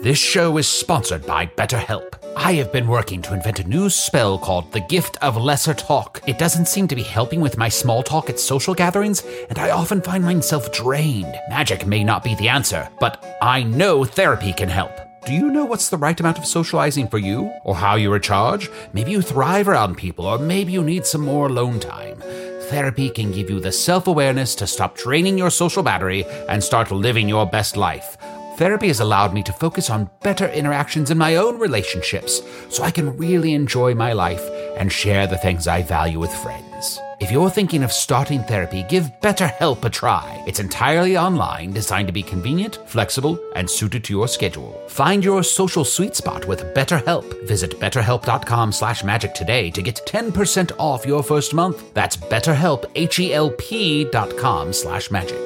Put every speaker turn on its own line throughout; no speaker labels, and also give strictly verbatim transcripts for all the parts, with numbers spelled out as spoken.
This show is sponsored by BetterHelp. I have been working to invent a new spell called the Gift of Lesser Talk. It doesn't seem to be helping with my small talk at social gatherings, and I often find myself drained. Magic may not be the answer, but I know therapy can help. Do you know what's the right amount of socializing for you? Or how you recharge? Maybe you thrive around people, or maybe you need some more alone time. Therapy can give you the self-awareness to stop draining your social battery and start living your best life. Therapy has allowed me to focus on better interactions in my own relationships, so I can really enjoy my life and share the things I value with friends. If you're thinking of starting therapy, give BetterHelp a try. It's entirely online, designed to be convenient, flexible, and suited to your schedule. Find your social sweet spot with BetterHelp. Visit betterhelp.com slash magic today to get ten percent off your first month. That's BetterHelp, H-E-L-P dot com slash magic.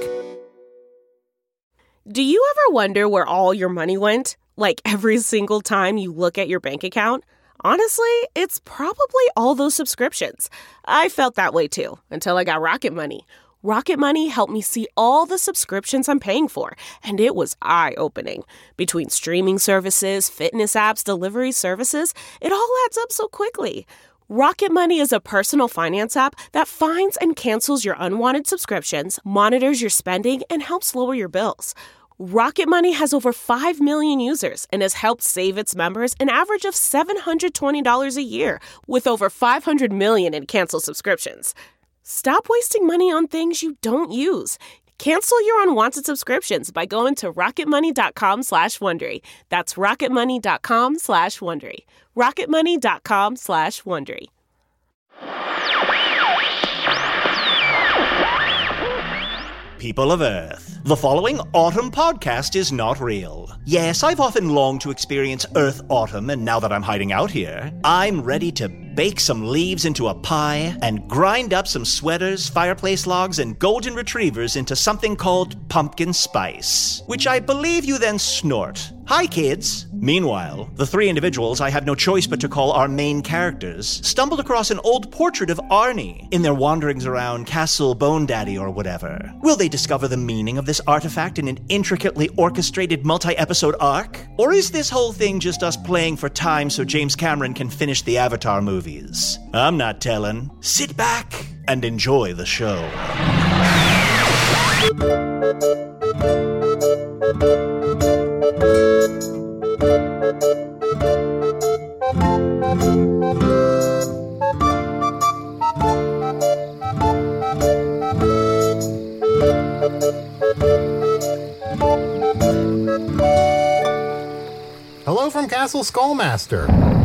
Do you ever wonder where all your money went? Like every single time you look at your bank account? Honestly, it's probably all those subscriptions. I felt that way too, until I got Rocket Money. Rocket Money helped me see all the subscriptions I'm paying for, and it was eye-opening. Between streaming services, fitness apps, delivery services, it all adds up so quickly. Rocket Money is a personal finance app that finds and cancels your unwanted subscriptions, monitors your spending, and helps lower your bills. Rocket Money has over five million users and has helped save its members an average of seven hundred twenty dollars a year, with over five hundred million in canceled subscriptions. Stop wasting money on things you don't use. Cancel your unwanted subscriptions by going to rocketmoney.com slash Wondery. That's rocketmoney.com slash Wondery. rocketmoney.com slash Wondery.
People of Earth, the following autumn podcast is not real. Yes, I've often longed to experience Earth autumn, and now that I'm hiding out here, I'm ready to bake some leaves into a pie and grind up some sweaters, fireplace logs, and golden retrievers into something called pumpkin spice, which I believe you then snort. Hi, kids! Meanwhile, the three individuals I have no choice but to call our main characters stumbled across an old portrait of Arnie in their wanderings around Castle Bone Daddy or whatever. Will they discover the meaning of this artifact in an intricately orchestrated multi-episode arc? Or is this whole thing just us playing for time so James Cameron can finish the Avatar movies? I'm not telling. Sit back and enjoy the show.
Hello from Castle Skullmaster,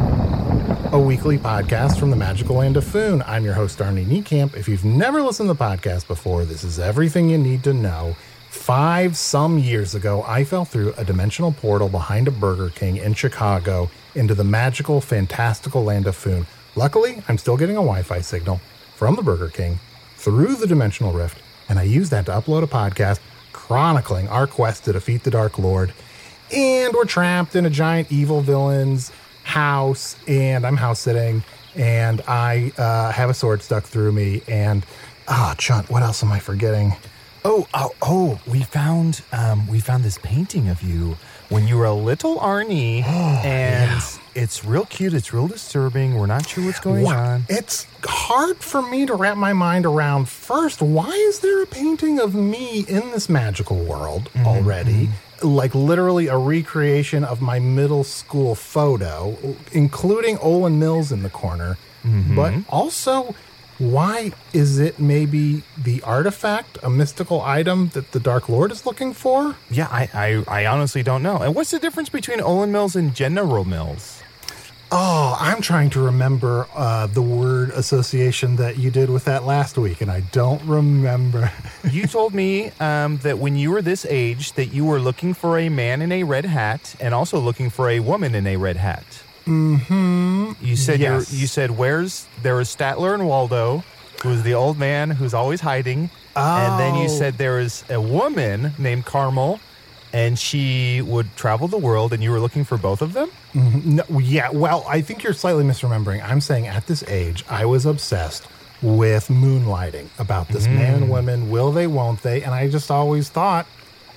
a weekly podcast from the magical land of Foon. I'm your host, Arnie Niekamp. If you've never listened to the podcast before, this is everything you need to know. Five some years ago, I fell through a dimensional portal behind a Burger King in Chicago into the magical, fantastical land of Foon. Luckily, I'm still getting a Wi-Fi signal from the Burger King through the dimensional rift, and I use that to upload a podcast chronicling our quest to defeat the Dark Lord. And we're trapped in a giant evil villain's house, and I'm house sitting, and I uh, have a sword stuck through me, and, ah, oh, Chunt, what else am I forgetting?
Oh, oh, oh, we found, um, we found this painting of you when you were a little Arnie,
oh,
and
yeah.
It's real cute, it's real disturbing, we're not sure what's going
what?
on.
It's hard for me to wrap my mind around. First, why is there a painting of me in this magical world mm-hmm. already? Like literally a recreation of my middle school photo, including Olin Mills in the corner.
Mm-hmm.
But also, why is it maybe the artifact, a mystical item that the Dark Lord is looking for?
Yeah, I, I, I honestly don't know. And what's the difference between Olin Mills and General Mills?
Oh, I'm trying to remember uh, the word association that you did with that last week, and I don't remember.
You told me um, that when you were this age that you were looking for a man in a red hat and also looking for a woman in a red hat.
Mm-hmm.
You said
yes.
you're, you said where's there was Statler and Waldo, who's the old man who's always hiding,
oh.
and then you said there is a woman named Carmel, and she would travel the world, and you were looking for both of them?
Mm-hmm. No, yeah, well, I think you're slightly misremembering. I'm saying at this age, I was obsessed with moonlighting, about this
Mm.
man and woman, will they, won't they? And I just always thought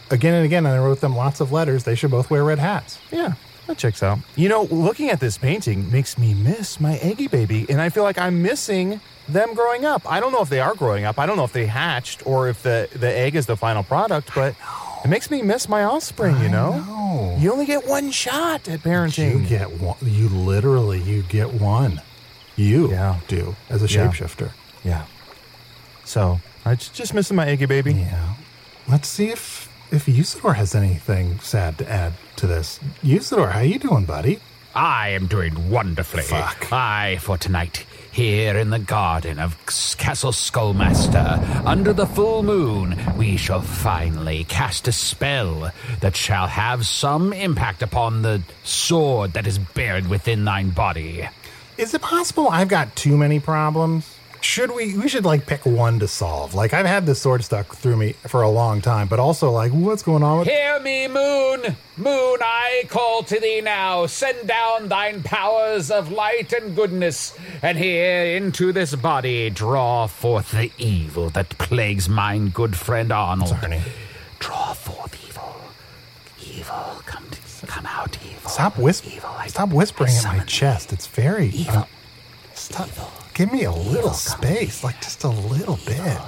again and again, and I wrote them lots of letters. They should both wear red hats.
Yeah, that checks out. You know, looking at this painting makes me miss my Eggy baby, and I feel like I'm missing them growing up. I don't know if they are growing up. I don't know if they hatched or if the, the egg is the final product, but it makes me miss my offspring, you know?
know?
You only get one shot at parenting.
You get one. You literally, you get one. You
Yeah.
do, as a
Yeah.
shapeshifter.
Yeah. So, I'm just missing my Eggy baby.
Yeah. Let's see if if Usador has anything sad to add to this. Usador, how you doing, buddy?
I am doing wonderfully.
Fuck.
Aye, for tonight, here in the garden of Castle Skullmaster, under the full moon, we shall finally cast a spell that shall have some impact upon the sword that is buried within thine body.
Is it possible I've got too many problems? Should we, we should like pick one to solve. Like I've had this sword stuck through me for a long time, but also like what's going on with
Hear me, moon! Moon, I call to thee now. Send down thine powers of light and goodness, and here into this body draw forth the evil that plagues mine good friend Arnold.
Arnie.
Draw forth evil. Evil, come to, come out, evil.
Stop whispering.
Evil, I-
Stop whispering
I
in my
summon
chest. It's very
Evil.
uh, stop. Give me a little space, like just a little bit.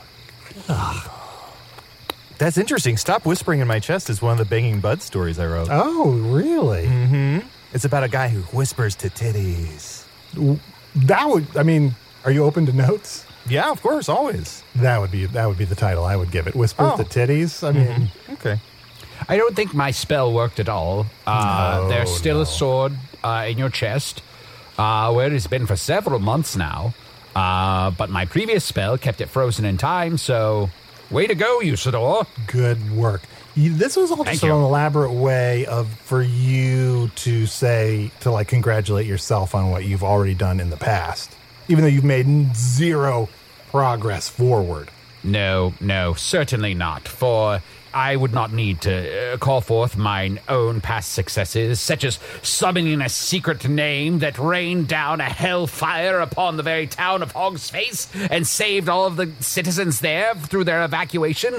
That's interesting. Stop Whispering in My Chest is one of the Banging Bud stories I wrote.
Oh, really?
Mm-hmm. It's about a guy who whispers to titties.
That would. I mean, are you open to notes?
Yeah, of course, always.
That would be that would be the title I would give it. Whispers
Oh.
to titties. I mean,
Okay.
I don't think my spell worked at all. Uh,
No,
there's still
no.
a sword uh, in your chest, uh, where it's been for several months now. Uh, but my previous spell kept it frozen in time, so way to go, Usador.
good work. You, this was all just
Thank
an
you.
elaborate way of for you to say to like congratulate yourself on what you've already done in the past, even though you've made zero progress forward.
No, no, certainly not. For I would not need to uh, call forth mine own past successes, such as summoning a secret name that rained down a hellfire upon the very town of Hog's Face and saved all of the citizens there through their evacuation.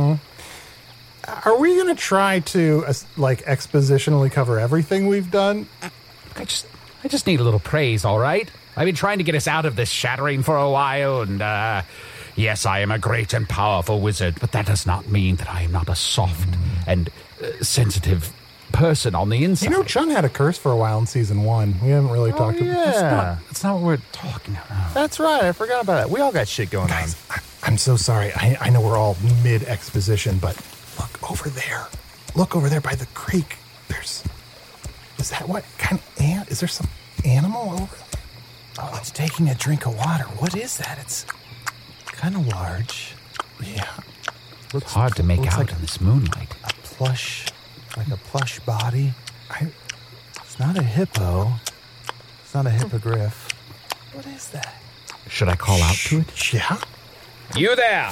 Are we going to try to uh, like expositionally cover everything we've done?
I just, I just need a little praise, all right? I've been trying to get us out of this shattering for a while, and, uh, yes, I am a great and powerful wizard, but that does not mean that I am not a soft and uh, sensitive person on the inside.
You know, Chun had a curse for a while in season one. We haven't really talked about
yeah.
That's not, that's not what we're talking about.
That's right. I forgot about that. We all got shit going
Guys, I, I'm so sorry. I, I know we're all mid exposition, but look over there. Look over there by the creek. There's. Is that what kind of ant? Is there some animal over there?
on. Oh, it's taking a drink of water. What is that? It's kind of large.
Yeah.
Looks
Hard to make
looks
out
like
in this moonlight.
a plush, like a plush body.
I,
It's not a hippo. It's not a hippogriff. What is that?
Should I call out to it?
yeah.
You there!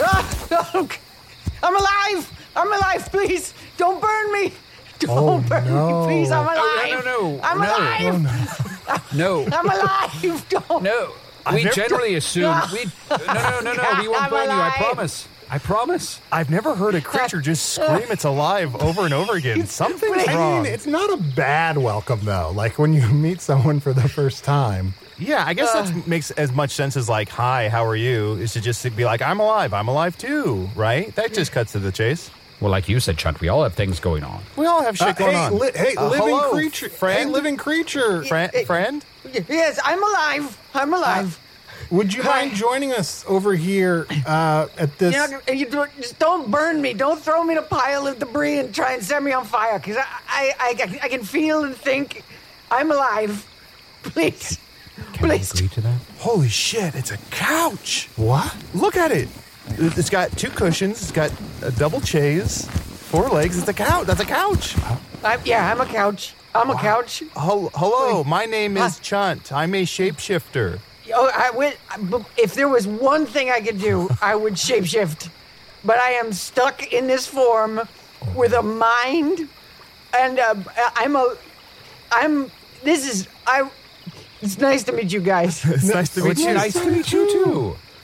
I'm alive! I'm alive, please! Don't burn me! Don't
Oh,
burn
no.
me, please! I'm
no,
alive!
no, no,
I'm
no.
alive!
Oh, no.
No,
I'm alive! Don't!
no.
I've
We
never-
generally assume we. No, no, no, no. We won't
I'm
burn you. I
alive.
promise. I promise.
I've never heard a creature just scream it's alive over and over again. Something's
I
wrong.
mean, it's not a bad welcome, though. Like when you meet someone for the first time.
Yeah, I guess that makes as much sense as like, hi, how are you? Is to just be like, I'm alive, I'm alive too, right? That just cuts to the chase.
Well, like you said, Chunt, we all have things going on.
We all have shit
Uh,
going
hey,
on.
li- hey,
Uh,
living
hello,
creature.
friend?
Hey, living creature.
Friend? friend?
Yes, I'm alive! I'm alive!
Would you mind joining us over here uh, at this?
You know, you do, just don't burn me. Don't throw me in a pile of debris and try and set me on fire, because I, I, I, I can feel and think I'm alive. Please.
Can
Please.
I agree to that?
Holy shit, it's a couch.
What?
Look at it. It's got two cushions, it's got a double chaise, four legs. It's a couch. That's a couch.
I, yeah, I'm a couch. I'm a couch.
Hel- Hello, my name is Chunt. I'm a shapeshifter.
Oh, I went. If there was one thing I could do, I would shapeshift. But I am stuck in this form with a mind, and uh, I'm a. I'm. This is. I. It's nice to meet you guys.
It's nice to meet
It's
you.
nice to meet you too.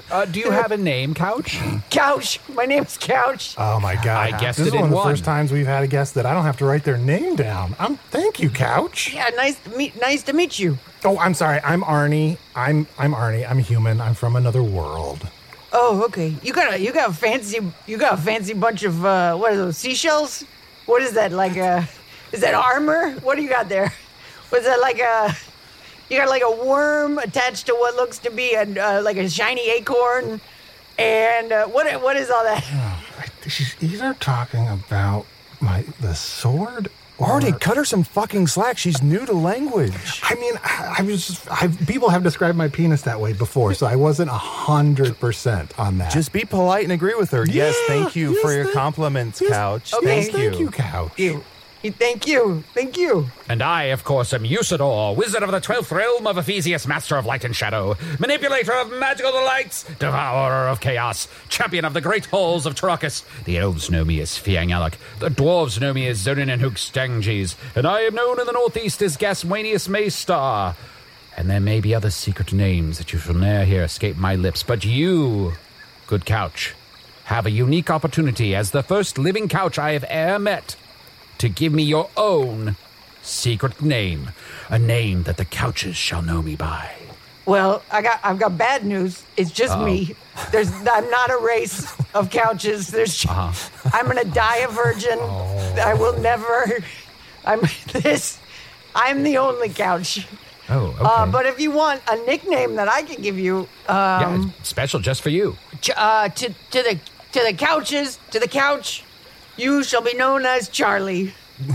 Uh, do you have a name, Couch?
Couch. My name's Couch.
Oh my God!
I guessed
this
it
is one
in
of the
one.
first times we've had a guest that I don't have to write their name down. I'm thank you, Couch.
Yeah, nice to meet. Nice to meet you.
Oh, I'm sorry. I'm Arnie. I'm I'm Arnie. I'm human. I'm from another world.
Oh, okay. You got a you got a fancy you got a fancy bunch of uh, what are those seashells? What is that like? A is that armor? What do you got there? Was that like a? You got like a worm attached to what looks to be a uh, like a shiny acorn, and uh, what what is all that?
Oh, she's either talking about my the sword. Or,
Arnie, cut her some fucking slack. She's new to language.
I mean, I, I was just, I, people have described my penis that way before, so I wasn't a hundred percent on that.
Just be polite and agree with her.
Yeah,
yes, thank you
yes,
for your
thank-
compliments,
yes,
Couch.
okay,
Thank,
thank
you.
you, Couch.
You, you, thank you, thank you.
And I, of course, am Usador, wizard of the twelfth realm of Ephesius, master of light and shadow, manipulator of magical delights, devourer of chaos, champion of the great halls of Trachis. The elves know me as Fiangalak, the dwarves know me as Zonin and Hoogstanges, and I am known in the northeast as Gaswanius Maystar. And there may be other secret names that you shall ne'er hear escape my lips, but you, good Couch, have a unique opportunity as the first living Couch I have e'er met to give me your own secret name, a name that the Couches shall know me by.
Well, I got I've got bad news. It's just
Uh-oh.
me. There's I'm not a race of couches. There's
Uh-huh.
I'm gonna die a virgin. I will never. I'm this. I'm the only couch.
Oh, okay.
Uh, but if you want a nickname that I can give you,
yeah,
um,
it's special just for you.
ch- uh, to to the to the couches to the couch, you shall be known as Charlie.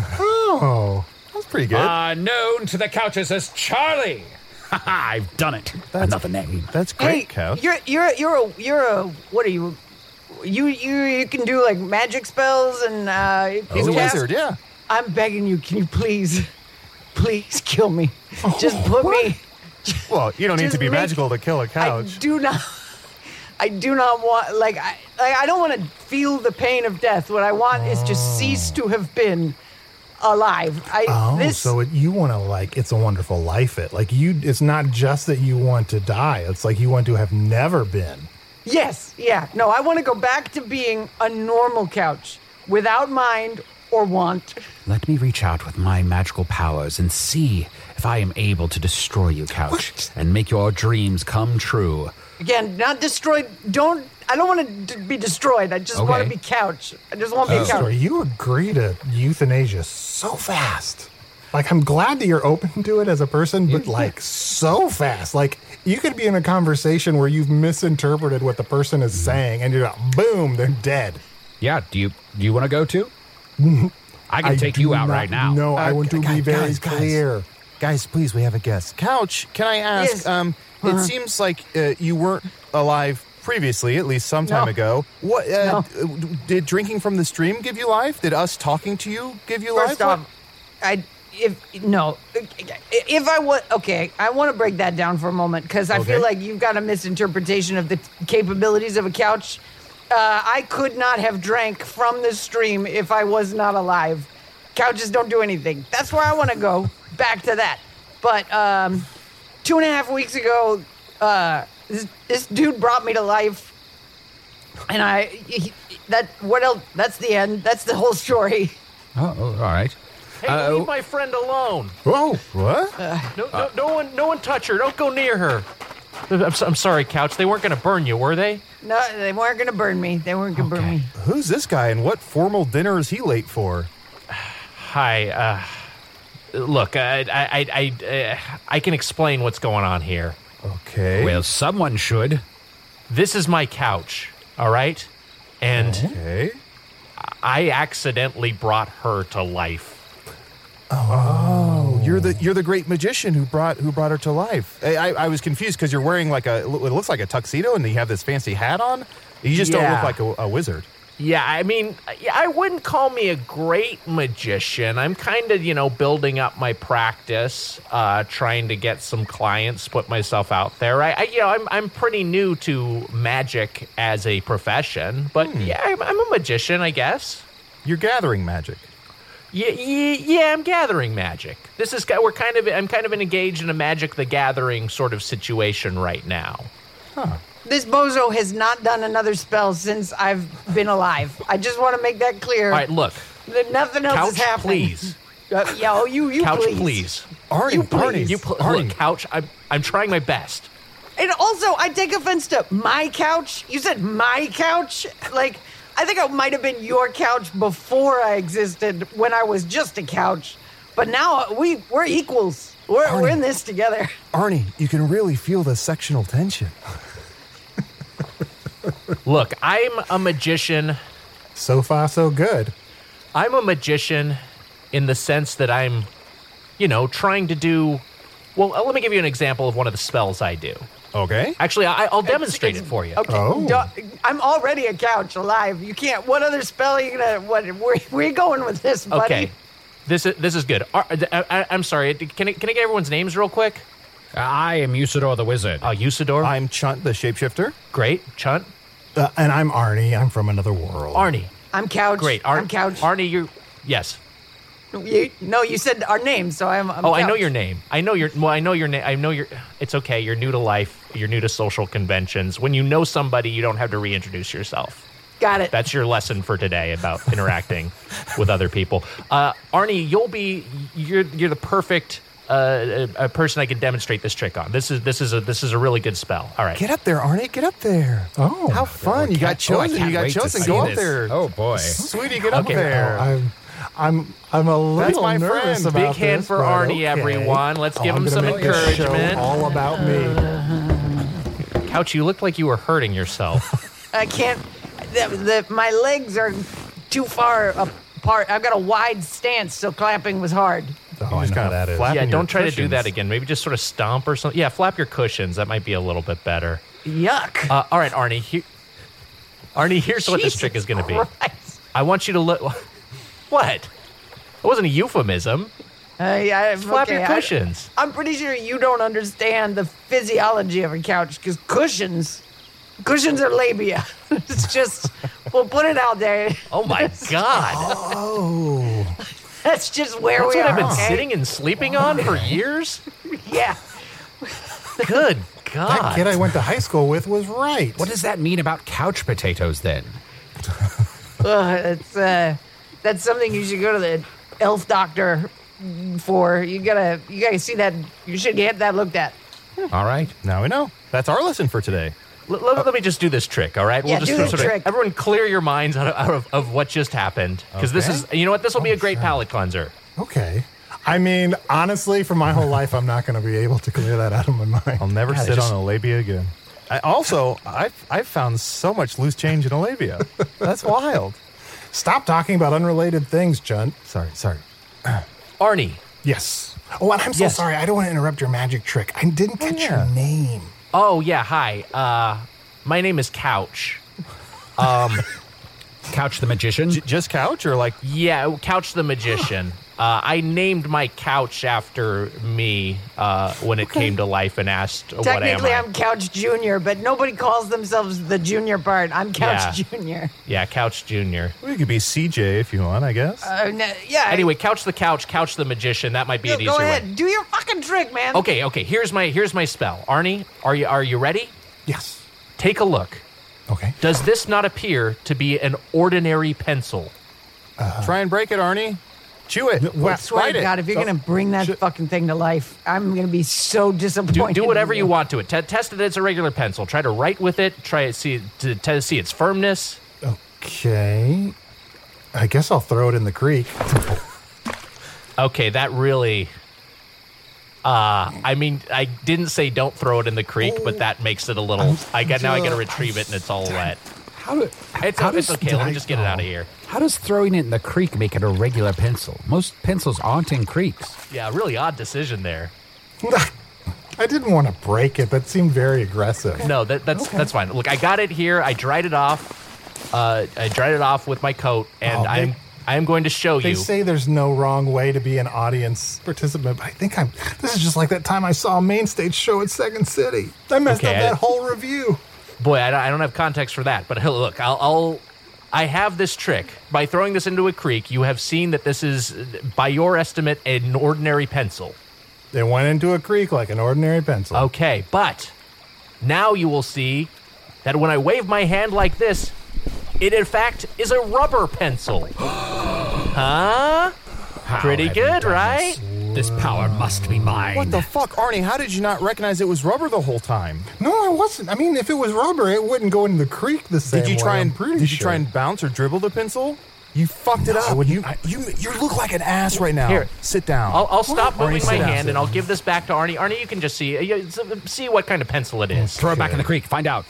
Oh,
That's pretty good.
Uh, known to the Couches as Charlie. Ha ha, I've done it. Another name.
That's great,
Hey,
Couch.
you're you're you're a you're a what are you? You you you can do like magic spells and uh,
He's a
cast-
wizard, yeah.
I'm begging you, can you please, please kill me? Just put me.
Well, you don't need
Just
to be
make-
magical to kill a
I
couch.
do not. I do not want like I like I don't want to feel the pain of death. What I want is to cease to have been alive. I
oh,
this
so it, you want to like It's a Wonderful Life it. Like you, it's not just that you want to die. It's like you want to have never been.
yes, yeah. No, I want to go back to being a normal couch without mind or want.
Let me reach out with my magical powers and see if I am able to destroy you, Couch, and make your dreams come true.
Again, not destroyed. Don't. I don't want to d- be destroyed. I just want
Okay.
to be couch. I just want to be a
So
couch.
you agree to euthanasia so fast. Like, I'm glad that you're open to it as a person, but like so fast. Like, you could be in a conversation where you've misinterpreted what the person is saying, and you're like, boom, they're dead.
Yeah, do you do you want to go too? I can take
do
you out
not-
right now.
No, I
Uh,
want to
guys,
be very
guys, guys.
clear.
Guys, please, we have a guest. Couch, can I ask?
Yes.
Um, it seems like uh, you weren't alive previously, at least some time
No.
ago. What uh,
No.
d- did drinking from the stream give you life? Did us talking to you give you
First
life?
off, I if no, if I would okay, I want to break that down for a moment because I
Okay.
feel like you've got a misinterpretation of the capabilities of a couch. Uh, I could not have drank from the stream if I was not alive. Couches don't do anything. That's where I want to go. Back to that. But um, two and a half weeks ago, uh, this, this dude brought me to life, and I he, that what else? That's the end. That's the whole story.
Oh, oh, all right.
Hey,
Uh,
leave my friend alone.
Whoa.
What?
No, no, no one, no one touch her. Don't go near her. I'm, so- I'm sorry, Couch. They weren't going to burn you, were they?
No, they weren't gonna burn me. They weren't gonna burn me.
Who's this guy, and what formal dinner is he late for?
Hi. Uh, look, I, I, I, I, uh, I can explain what's going on here.
Okay.
Well, someone should.
This is my couch. All right, and
Okay.
I accidentally brought her to life.
Oh, you're the you're the great magician who brought who brought her to life. I, I, I was confused because you're wearing like a it looks like a tuxedo and you have this fancy hat on. You just don't
Yeah.
look like a, a wizard.
Yeah, I mean, yeah, I wouldn't call me a great magician. I'm kind of, you know, building up my practice, uh, trying to get some clients, put myself out there. I, I you know, I'm I'm pretty new to magic as a profession, but yeah, I'm, I'm a magician, I guess.
You're gathering magic.
Yeah, yeah, yeah, I'm gathering magic. This is we're kind of I'm kind of engaged in a Magic the Gathering sort of situation right now.
this bozo has not done another spell since I've been alive. I just want to make that clear.
All right, look.
That nothing else
Couch,
is happening.
please.
Uh, yeah, oh, you, you
Couch,
please.
please.
Arnie,
You please.
Arnie,
You pl-
Arnie.
look, Couch, I'm, I'm trying my best.
And also, I take offense to my couch. You said my couch? Like, I think it might have been your couch before I existed, when I was just a couch. But now we, we're equals. We're, we're in this together.
Arnie, you can really feel the sectional tension.
Look, I'm a magician.
So far, so good.
I'm a magician in the sense that I'm, you know, trying to do... Well, let me give you an example of one of the spells I do.
Okay.
Actually, I, I'll demonstrate
It's-
it for you.
Okay.
Oh.
Duh, I'm already a couch alive. You can't. What other spell are you gonna? What? Where, where are you going with this, buddy?
Okay. This is this is good. Ar- I, I, I'm sorry. Can I, can I get everyone's names real quick?
I am Usador the Wizard.
Uh, Usador.
I'm Chunt, the shapeshifter.
Great. Chunt.
Uh, and I'm Arnie. I'm from another world.
Arnie.
I'm couch.
Great. Ar-
I'm couch.
Arnie, you. Yes.
You, no, you said our name, so I'm. I'm
Oh, I know
couch.
your name. I know your. Well, I know your name. I know your. It's okay. You're new to life. You're new to social conventions. When you know somebody, you don't have to reintroduce yourself.
Got it.
That's your lesson for today about interacting with other people. Uh, Arnie, you'll be. You're. You're the perfect uh, a, a person I can demonstrate this trick on. This is. This is a. This is a really good spell. All right.
Get up there, Arnie. Get up there.
Oh.
How fun. You got
Oh, I
chosen.
can't
you got
wait to
chosen.
see
Go up
this.
there.
Oh, boy.
Sweetie, get up
Okay.
there.
I'm, I'm, I'm a little
my
nervous
friend.
about
Big hand
this,
for
but
Arnie,
okay.
everyone. Let's
Oh,
give
I'm
him
gonna
some
make this show
encouragement.
all about me.
Couch, you looked like you were hurting yourself.
I can't. The, the, my legs are too far apart. I've got a wide stance, so clapping was hard.
Oh, I know
just
how
gotta
that is.
flap-
Yeah,
Flapping
don't
your
try to do that
cushions.
again. Maybe just sort of stomp or something. Yeah, flap your cushions. That might be a little bit better.
Yuck.
Uh, all right, Arnie. He- Arnie, here's what this
Jesus
trick is going to be.
Christ.
I want you to look. What? It wasn't a euphemism.
Uh, yeah,
Flap
okay,
your
I-
cushions.
I'm pretty sure you don't understand the physiology of a couch because cushions, cushions are labia. It's just, we'll put it out there.
Oh my God!
Oh.
That's just where
That's
we
what
are.
I've been
okay?
sitting and sleeping on for years.
Yeah.
Good
That
God!
kid I went to high school with was right.
What does that mean about couch potatoes then?
Ugh, it's, uh, that's something you should go to the elf doctor for. You gotta, you gotta see that. You should get that looked at.
All right.
Now we know. That's our lesson for today.
Let, let- let me just do this trick, all right?
Yeah,
just
do the
sort of-
trick.
Everyone, clear your minds out of, out of, of what just happened, because this
Okay.
is. You know what? This will be a great palate cleanser.
Okay. I mean, honestly, for my whole life, I'm not going to be able to clear that out of my mind.
I'll never
God, I
sit
just-
on a labia again. I also, I've, I've found so much loose change in a labia. That's wild.
Stop talking about unrelated things, Chunt.
Sorry, sorry.
Arnie.
Yes. Oh, and I'm so
Yes.
sorry. I don't want to interrupt your magic trick. I didn't catch
yeah.
your name.
Oh yeah, hi. Uh, my name is Couch.
Couch the Magician?
J- just couch or like,
Yeah, Couch the Magician. Uh, I named my couch after me uh, when it came to life and asked, "What am
Technically,
I?"
I'm Couch Junior, but nobody calls themselves the junior part. I'm Couch
Yeah.
Junior.
Yeah, Couch Junior.
well, you could be C J if you want, I guess.
Uh, no, yeah.
Anyway, Couch the Couch, Couch the Magician. That might be
go,
an
go
easier
ahead.
way.
Do your fucking trick, man.
Okay, okay. Here's my here's my spell. Arnie, are you are you ready?
Yes.
Take a look.
Okay.
Does this not appear to be an ordinary pencil?
Try and break it, Arnie. Chew it.
Well,
I swear
Bite
to
it.
God, if you're
So-
going to bring that
should-
fucking thing to life, I'm going to be so
Do,
disappointed.
do whatever
in
you want to it. T- test it as a regular pencil. Try to write with it. Try to see to, to see its firmness.
Okay. I guess I'll throw it in the creek.
Okay, that really. Uh, I mean, I didn't say don't throw it in the creek, but that makes it a little. I got now. I got to retrieve it, and it's all wet.
How do,
It's,
how
it's
does-
okay. Let me just get it out of here.
How does throwing it in the creek make it a regular pencil? Most pencils aren't in creeks.
Yeah, really odd decision there.
I didn't want to break it. That seemed very aggressive.
No, that, that's that's fine. Look, I got it here. I dried it off. Uh, I dried it off with my coat, and
Oh, they-
I'm I'm going to show
They
you.
say there's no wrong way to be an audience participant, but I think I'm. This is just like that time I saw a main stage show at Second City. I messed
Okay,
up
I-
that whole review.
Boy, I don't, I don't have context for that. But hey, look, I'll, I'll I have this trick. By throwing this into a creek, you have seen that this is, by your estimate, an ordinary pencil.
It went into a creek like an ordinary pencil.
Okay, but now you will see that when I wave my hand like this, it in fact is a rubber pencil. Huh?
How
Pretty
have you
good,
done
right?
This? This power must be mine.
What the fuck, Arnie? How did you not recognize it was rubber the whole time?
No, I wasn't. I mean, if it was rubber, it wouldn't go into the creek the same
Did you
way,
try
I'm
and
pretty
did you
sure.
try and bounce or dribble the pencil? You fucked it
No,
up.
I wouldn't-
you, you you look like an ass right now.
Here.
Sit down.
I'll, I'll stop
Arnie,
moving
sit
my
down.
hand and I'll give this back to Arnie. Arnie, you can just see uh, you- see what kind of pencil it is.
Throw it back in the creek. Find out.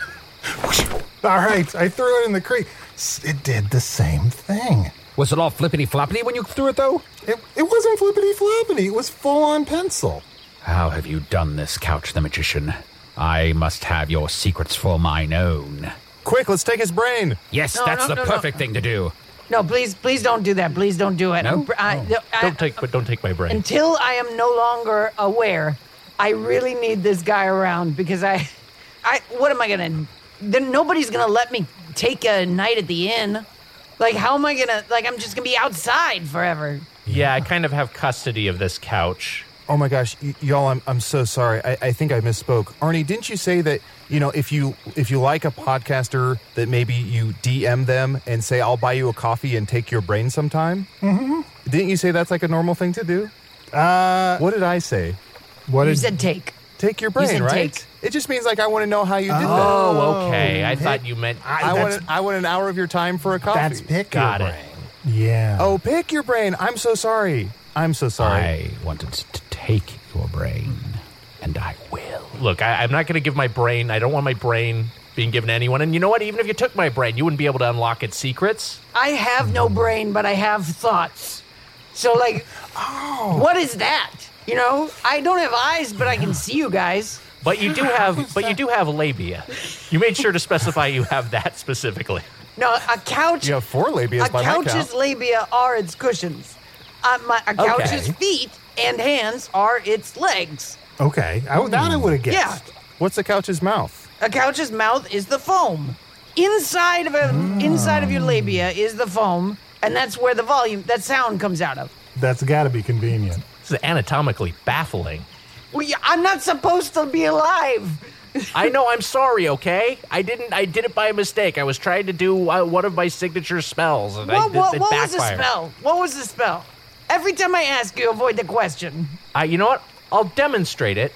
All right, I threw it in the creek. S- It did the same thing.
Was it all flippity floppity when you threw it, though?
It, it wasn't flippity floppity. It was full on pencil.
How have you done this, Couch the Magician? I must have your secrets for mine own.
Quick, let's take his brain.
Yes,
No,
that's
no,
the
no, no.
perfect thing to do.
No, please, please don't do that. Please don't do it.
No?
I- I-
Don't take, but don't take my brain.
until I am no longer aware. I really need this guy around because I, I. What am I gonna? Then nobody's gonna let me take a night at the inn. Like, how am I gonna? Like, I'm just gonna be outside forever.
Yeah, I kind of have custody of this couch.
Oh my gosh, y- y'all! I'm I'm so sorry. I, I think I misspoke. Arnie, didn't you say that you know if you if you like a podcaster that maybe you D M them and say I'll buy you a coffee and take your brain sometime? Mm-hmm. Didn't you say that's like a normal thing to do?
Uh,
What did I say?
what
You
did
said take.
Take your brain,
said
right?
take.
It just means like I want to know how you did
Oh, okay. I thought you meant.
that. I
that's-
want I want an hour of your time for a coffee.
That's pick
Got
your
it.
brain. Yeah.
Oh, pick your brain. I'm so sorry. I'm so sorry.
I wanted to take your brain, and I will.
Look, I, I'm not going to give my brain. I don't want my brain being given to anyone. And you know what? Even if you took my brain, you wouldn't be able to unlock its secrets.
I have no brain, but I have thoughts. So, like, what is that? You know, I don't have eyes, but I can see you guys.
But you do have. But you do have labia. You made sure to specify you have that specifically.
No, a couch.
You have four labias
a
by my
couch's
count.
labia are its cushions. Uh, my, a couch's
Okay.
feet and hands are its legs.
Okay. I, that I would have
Yeah.
guessed.
What's the couch's mouth?
A couch's mouth is the foam. Inside of a, inside of your labia is the foam, and that's where the volume, that sound comes out of.
That's got to be convenient.
This is anatomically baffling.
Well, yeah, I'm not supposed to be alive.
I know. I'm sorry. Okay, I didn't. I did it by mistake. I was trying to do uh, one of my signature spells, and I,
What, what,
it
what was the
backfired.
spell? What was the spell? Every time I ask you, avoid the question.
Uh, you know what? I'll demonstrate it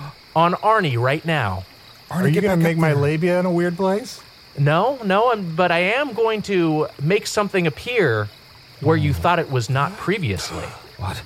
on Arnie right now.
Are you going to make my labia in a weird place?
No, no, I'm, but I am going to make something appear where you thought it was not previously.
What?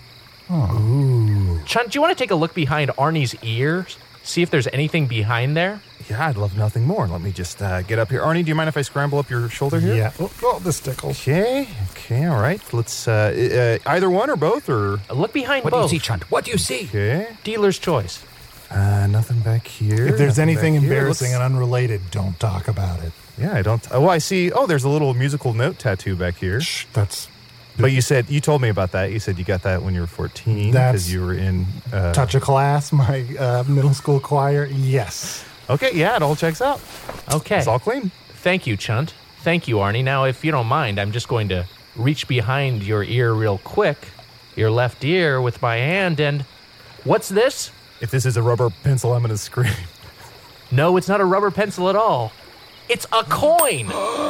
Chunt, do you want to take a look behind Arnie's ears? See if there's anything behind there?
Yeah, I'd love nothing more. Let me just uh, get up here. Arnie, do you mind if I scramble up your shoulder here?
Yeah. Oh, oh, this tickles.
Okay. Okay. All right. Let's uh, uh, either one or both or
Uh, Look behind
What do you
both.
see, Chunt? What do you see?
okay.
Dealer's choice.
Uh, nothing back here.
If there's
nothing
anything
back here.
embarrassing
Let's-
and unrelated, don't talk about it.
yeah, I don't. Oh, I see. Oh, there's a little musical note tattoo back here.
Shh, that's
But you said you told me about that. You said you got that when you were fourteen
That's-
because you were in. Uh,
touch of class, my uh, middle school choir. Yes.
Okay. Yeah, it all checks out.
Okay.
It's all clean.
Thank you, Chunt. Thank you, Arnie. Now, if you don't mind, I'm just going to reach behind your ear real quick, your left ear, with my hand, and what's this?
If this is a rubber pencil, I'm gonna scream.
No, it's not a rubber pencil at all. It's a coin.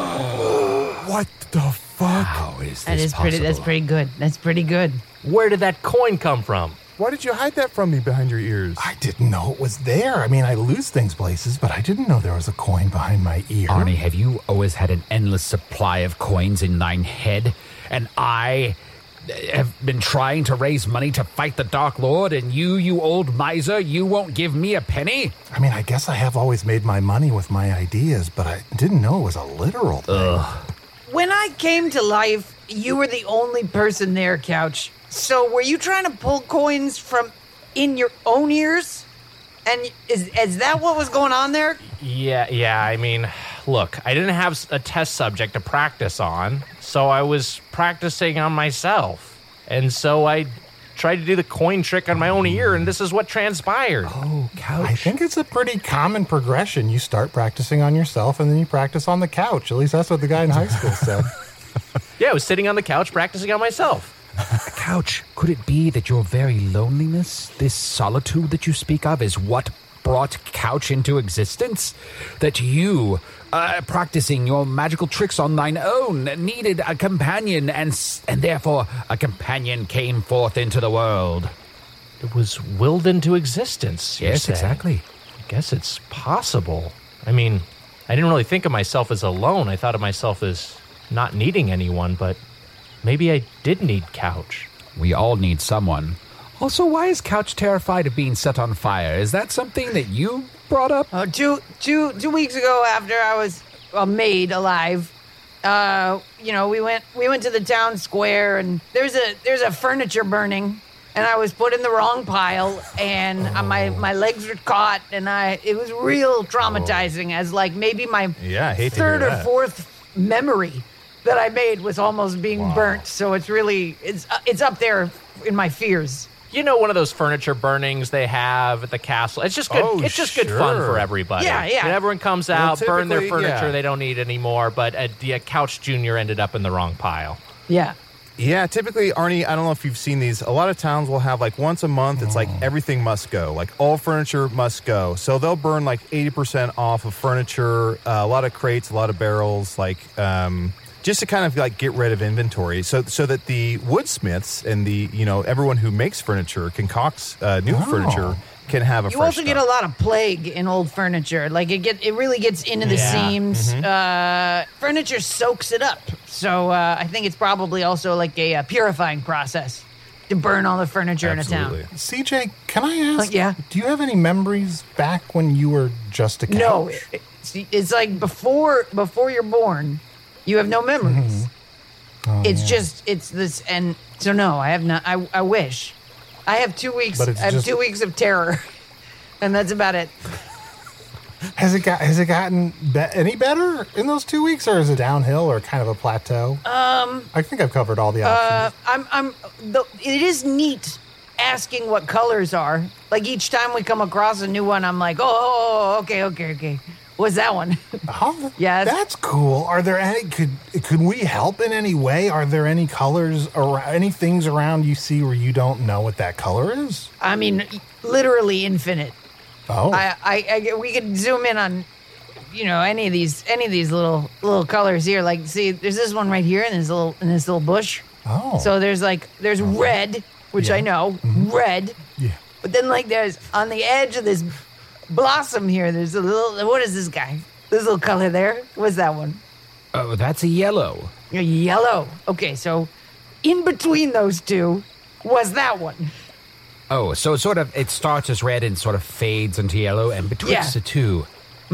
What the fuck?
How is this
That is pretty. That's
possible?
pretty good. That's pretty good.
Where did that coin come from?
Why did you hide that from me behind your ears?
I didn't know it was there. I mean, I lose things places, but I didn't know there was a coin behind my ear.
Arnie, have you always had an endless supply of coins in thine head? And I have been trying to raise money to fight the Dark Lord, and you, you old miser, you won't give me a penny?
I mean, I guess I have always made my money with my ideas, but I didn't know it was a literal thing.
When I came to life, you were the only person there, Couch. So were you trying to pull coins from in your own ears? And is is that what was going on there?
Yeah, yeah, I mean, look, I didn't have a test subject to practice on, so I was practicing on myself. And so I tried to do the coin trick on my own ear, and this is what transpired.
Oh, Couch.
I think it's a pretty common progression. You start practicing on yourself, and then you practice on the couch. At least that's what the guy in high school said.
Yeah, I was sitting on the couch practicing on myself.
Couch, could it be that your very loneliness, this solitude that you speak of, is what brought Couch into existence? That you, uh, practicing your magical tricks on thine own, needed a companion, and s- and therefore a companion came forth into the world?
It was willed into existence. you're
Yes,
saying.
exactly.
I guess it's possible. I mean, I didn't really think of myself as alone. I thought of myself as not needing anyone, but maybe I did need Couch.
We all need someone. Also, why is Couch terrified of being set on fire? Is that something that you brought up?
Oh, two, two, two weeks ago, after I was uh, made alive, uh, you know, we went we went to the town square, and there's a there's a furniture burning, and I was put in the wrong pile, and uh, my my legs were caught, and I it was real traumatizing, as like maybe my
Yeah, I hate to
third
hear
or
that.
fourth memory that I made was almost being burnt. So it's really it's uh, it's up there in my fears.
You know, one of those furniture burnings they have at the castle. It's just good.
Oh,
it's just good fun
sure.
for everybody.
Yeah, yeah.
And everyone comes
Well,
out, burn their
typically,
furniture
yeah.
they don't need anymore. But uh, the uh, Couch Junior ended up in the wrong pile.
Yeah.
Yeah, typically, Arnie, I don't know if you've seen these. A lot of towns will have like once a month, it's like everything must go. Like all furniture must go. So they'll burn like eighty percent off of furniture, uh, a lot of crates, a lot of barrels, like um, just to kind of like get rid of inventory. So so that the woodsmiths and the, you know, everyone who makes furniture, concocts uh, new
Oh.
furniture, can have a
You
fresh
also get a
start.
lot of plague in old furniture. Like it get it really gets into the
Yeah.
seams. Uh, furniture soaks it up. So uh, I think it's probably also like a, uh purifying process to burn all the furniture
Absolutely.
in a town.
C J, can I ask?
Uh, yeah.
Do you have any memories back when you were just a couch?
No, it- it's, it's like before before you're born, you have no memories.
Oh,
it's
yeah.
just it's this, and so no, I have not. I I wish. I have two weeks.
But it's
I have
just-
two weeks of terror, and that's about it.
Has it got? Has it gotten be- any better in those two weeks, or is it downhill, or kind of a plateau? Um, I think I've covered all the
Uh,
options.
I'm I'm. The, it is neat asking what colors are. Like each time we come across a new one, I'm like, oh, oh, oh, okay, okay, okay. What's that one?
Oh,
yeah, it's-
that's cool. Are there any? Could could we help in any way? Are there any colors or any things around you see where you don't know what that color is?
I mean, literally infinite.
Oh,
I, I, I, we could zoom in on, you know, any of these, any of these little, little colors here. Like, see, there's this one right here in this little, in this little bush.
oh.
So there's like, there's red, which I know, red.
yeah.
But then like, there's on the edge of this blossom here. There's a little. What is this guy? This little color there. What's that one?
Oh, that's a yellow.
A yellow. Okay, so in between those two was that one.
Oh, so it sort of it starts as red and sort of fades into yellow, and betwixt
Yeah.
the two,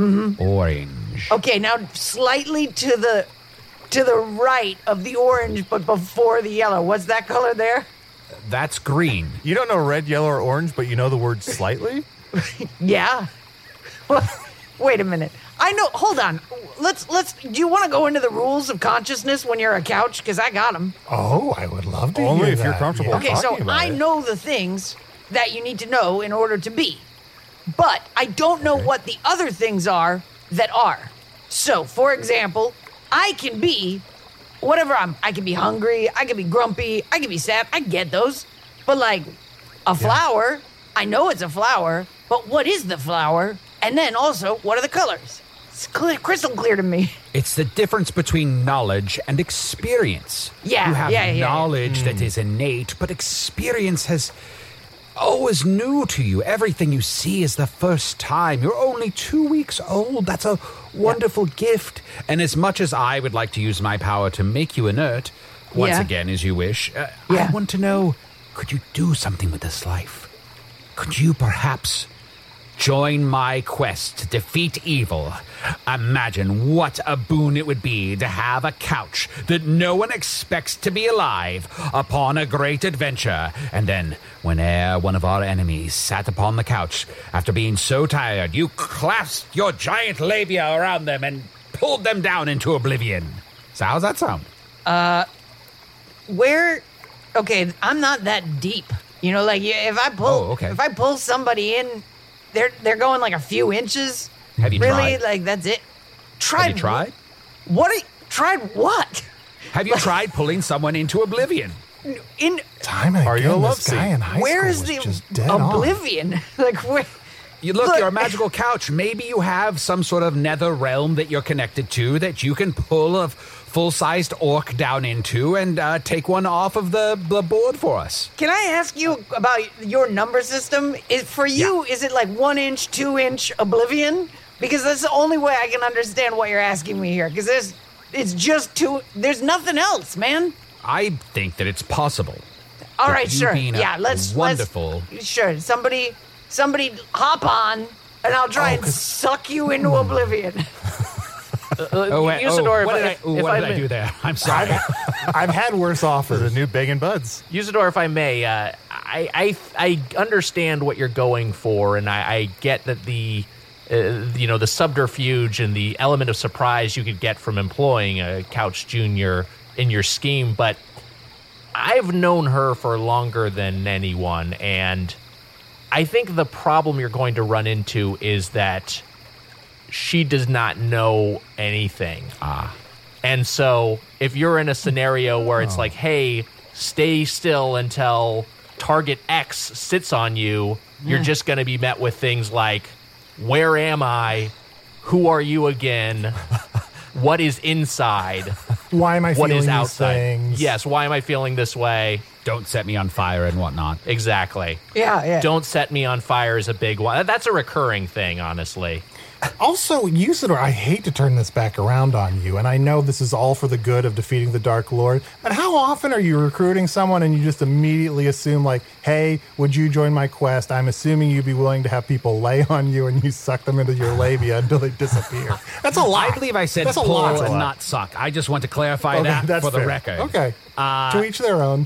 orange.
Okay, now slightly to the to the right of the orange, but before the yellow. What's that color there?
That's green.
You don't know red, yellow, or orange, but you know the word slightly?
Yeah. Well, wait a minute. I know. Hold on. Let's let's. Do you want to go into the rules of consciousness when you're a couch? Because I got them.
Oh, I would love to.
Only
hear
if you're
that.
comfortable.
Yeah.
Okay, so
talking about
I
it.
know the things that you need to know in order to be, but I don't know what the other things are that are. So, for example, I can be whatever I'm. I can be hungry. I can be grumpy. I can be sad. I get those, but like a flower, I know it's a flower, but what is the flower? And then also, what are the colors? It's clear, crystal clear to me.
It's the difference between knowledge and experience.
Yeah,
You have
yeah, yeah, yeah.
knowledge that is innate, but experience has always new to you. Everything you see is the first time. You're only two weeks old. That's a wonderful gift. And as much as I would like to use my power to make you inert, once
Yeah.
again, as you wish, uh,
Yeah.
I want to know, could you do something with this life? Could you perhaps join my quest to defeat evil? Imagine what a boon it would be to have a couch that no one expects to be alive upon a great adventure. And then, whene'er one of our enemies sat upon the couch, after being so tired, you clasped your giant labia around them and pulled them down into oblivion. So how's that sound?
Where? Okay, I'm not that deep. You know, like if I pull,
Oh, okay.
if I pull somebody in, they're they're going like a few inches.
Have you
really?
tried?
Like that's it. Tried?
Have you tried?
What? Are you, tried what?
Have you tried pulling someone into oblivion?
In
Time and
Are you
again,
a love
this guy
scene?
in high
where
school
is
was
the
just dead on.
oblivion? Like where?
You look,
Look-
you're a magical couch. Maybe you have some sort of nether realm that you're connected to that you can pull a full-sized orc down into and uh, take one off of the, the board for us.
Can I ask you about your number system? Is for you, is it like one inch, two inch oblivion? Because that's the only way I can understand what you're asking me here. Because there's, it's just two. There's nothing else, man.
I think that it's possible.
All
But
right,
you
sure.
being a
Yeah, let's
wonderful-
Let's, sure, somebody, somebody, hop on, and I'll try
Oh,
and
'cause-
suck you into oblivion.
Oh, wait,
Usador,
oh, what
if,
did, I,
if,
oh,
if
what
I
did I
may-
do there? I'm sorry.
I've had worse offers.
The new Bacon Buds.
Usador, if I may, uh, I, I I understand what you're going for, and I, I get that the uh, you know the subterfuge and the element of surprise you could get from employing a Couch Junior in your scheme, but I've known her for longer than anyone, and I think the problem you're going to run into is that she does not know anything.
Ah.
And so if you're in a scenario where it's like, hey, stay still until target X sits on you, you're just going to be met with things like, where am I? Who are you again? What is inside?
Why am I
What
feeling
is
these
outside?
things?
Yes, why am I feeling this way?
Don't set me on fire and whatnot.
Exactly.
Yeah, yeah.
Don't set me on fire is a big one. That's a recurring thing, honestly.
Also, Usador, I hate to turn this back around on you, and I know this is all for the good of defeating the Dark Lord, but how often are you recruiting someone and you just immediately assume, like, hey, would you join my quest? I'm assuming you'd be willing to have people lay on you and you suck them into your labia until they disappear. That's a lot.
I believe I said
That's a
pull
lot.
and
That's a lot.
not suck. I just want to clarify
Okay,
that
that's
for the
fair.
record.
Okay.
Uh,
to each their own.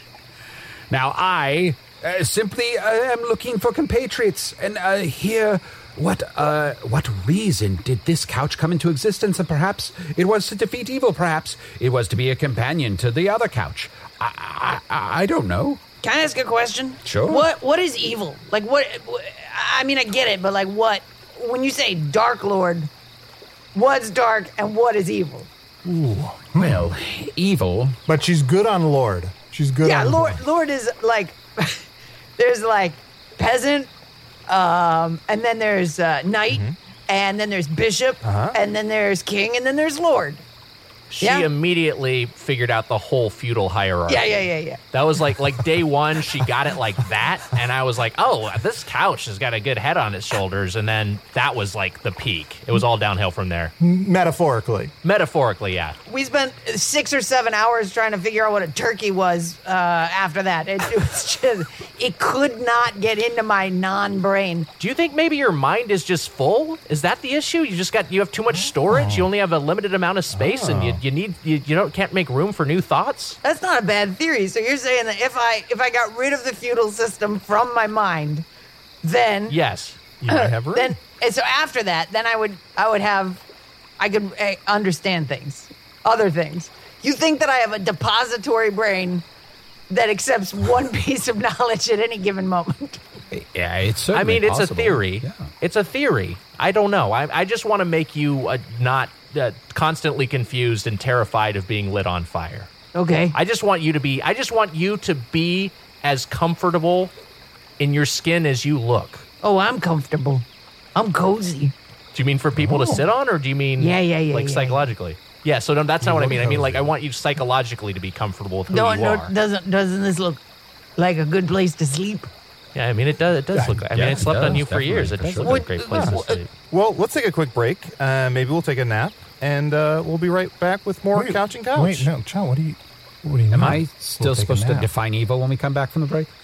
Now, I uh, simply uh, am looking for compatriots and uh, hear what uh, what reason did this couch come into existence? And perhaps it was to defeat evil. Perhaps it was to be a companion to the other couch. I, I, I don't know.
Can I ask a question?
Sure.
What What is evil? Like what? I mean, I get it, but like what? When you say Dark Lord, what's dark and what is evil?
Well, evil.
But she's good on Lord. She's good
Yeah,
on
Lord. Lord is like there's like peasant, um, and then there's uh, knight, and then there's bishop, and then there's king, and then there's lord.
She
Yeah.
immediately figured out the whole feudal hierarchy.
Yeah, yeah, yeah, yeah.
That was like like day one, she got it like that, and I was like, oh, this couch has got a good head on its shoulders, and then that was like the peak. It was all downhill from there.
Metaphorically.
Metaphorically, yeah.
We spent six or seven hours trying to figure out what a turkey was uh, after that. It, it was just, it could not get into my non-brain.
Do you think maybe your mind is just full? Is that the issue? You just got you have too much storage. You only have a limited amount of space, and you you need you, you don't can't make room for new thoughts.
That's not a bad theory. So you're saying that if I if I got rid of the feudal system from my mind, then
Yes.
You might have room.
then and so after that, then I would I would have I could uh, understand things, other things. You think that I have a depository brain that accepts one piece of knowledge at any given moment?
Yeah, it's
I
certainly
mean, it's a
possible.
theory.
Yeah.
It's a theory. I don't know. I, I just want to make you uh, not uh, constantly confused and terrified of being lit on fire.
Okay.
I just want you to be. I just want you to be as comfortable in your skin as you look.
Oh, I'm comfortable. I'm cozy.
Do you mean for people to sit on, or do you mean
Yeah, yeah, yeah,
like
yeah,
psychologically? Yeah. So no, that's not what I
look
mean. I mean like
cozy.
I want you psychologically to be comfortable with who
No,
you
no,
are.
doesn't doesn't this look like a good place to sleep?
Yeah, I mean it does. It does look. I mean,
Yeah,
it slept
it
on
does,
you for years. It
definitely,
does
for
look
sure.
like a great place to sleep.
Well, let's take a quick break. Uh, maybe we'll take a nap, and uh, we'll be right back with more
Wait,
Couch and Couch.
Wait, no, John, what do you what do you
Am
mean?
I still
We'll take a
supposed to
nap.
define evil when we come back from the break?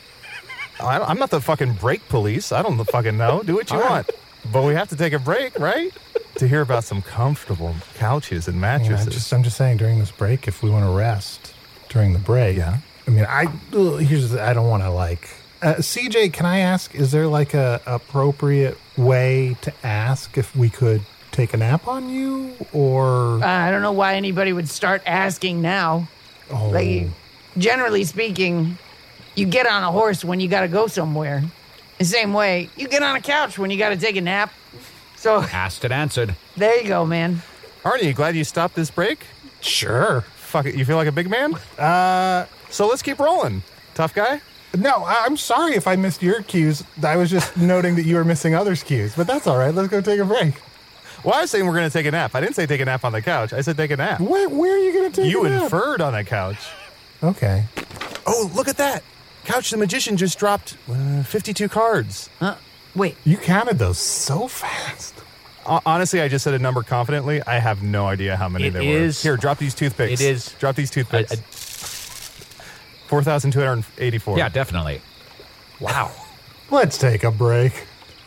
I, I'm not the fucking break police. I don't fucking know. Do what you want. But we have to take a break, right? To hear about some comfortable couches and
I mean,
mattresses.
I just, I'm just saying during this break, if we want to rest during the break.
Yeah.
I mean, I ugh, here's I don't want to like. Uh, C J, can I ask? Is there like a appropriate way to ask if we could take a nap on you, or
Uh, I don't know why anybody would start asking now.
oh,
Like, generally speaking, you get on a horse when you got to go somewhere. The same way, you get on a couch when you got to take a nap. So
Asked and answered.
there you go, man.
Aren't you glad you stopped this break?
sure.
Fuck it. You feel like a big man?
Uh,
So let's keep rolling. Tough guy?
No, I- I'm sorry if I missed your cues. I was just noting that you were missing others' cues, but that's all right. Let's go take a break.
Well, I was saying we're going to take a nap. I didn't say take a nap on the couch. I said take a nap.
Where, where are you going to take
You
a nap?
inferred on a couch.
Okay.
Oh, look at that. Couch the Magician just dropped uh, fifty-two cards.
Huh? Wait.
You counted those so fast.
Uh, honestly, I just said a number confidently. I have no idea how many
It
there
is-
were. Here, drop these toothpicks.
It is-
Drop these toothpicks.
I- I-
four thousand two hundred eighty-four.
Yeah, definitely.
Wow.
Let's take a break.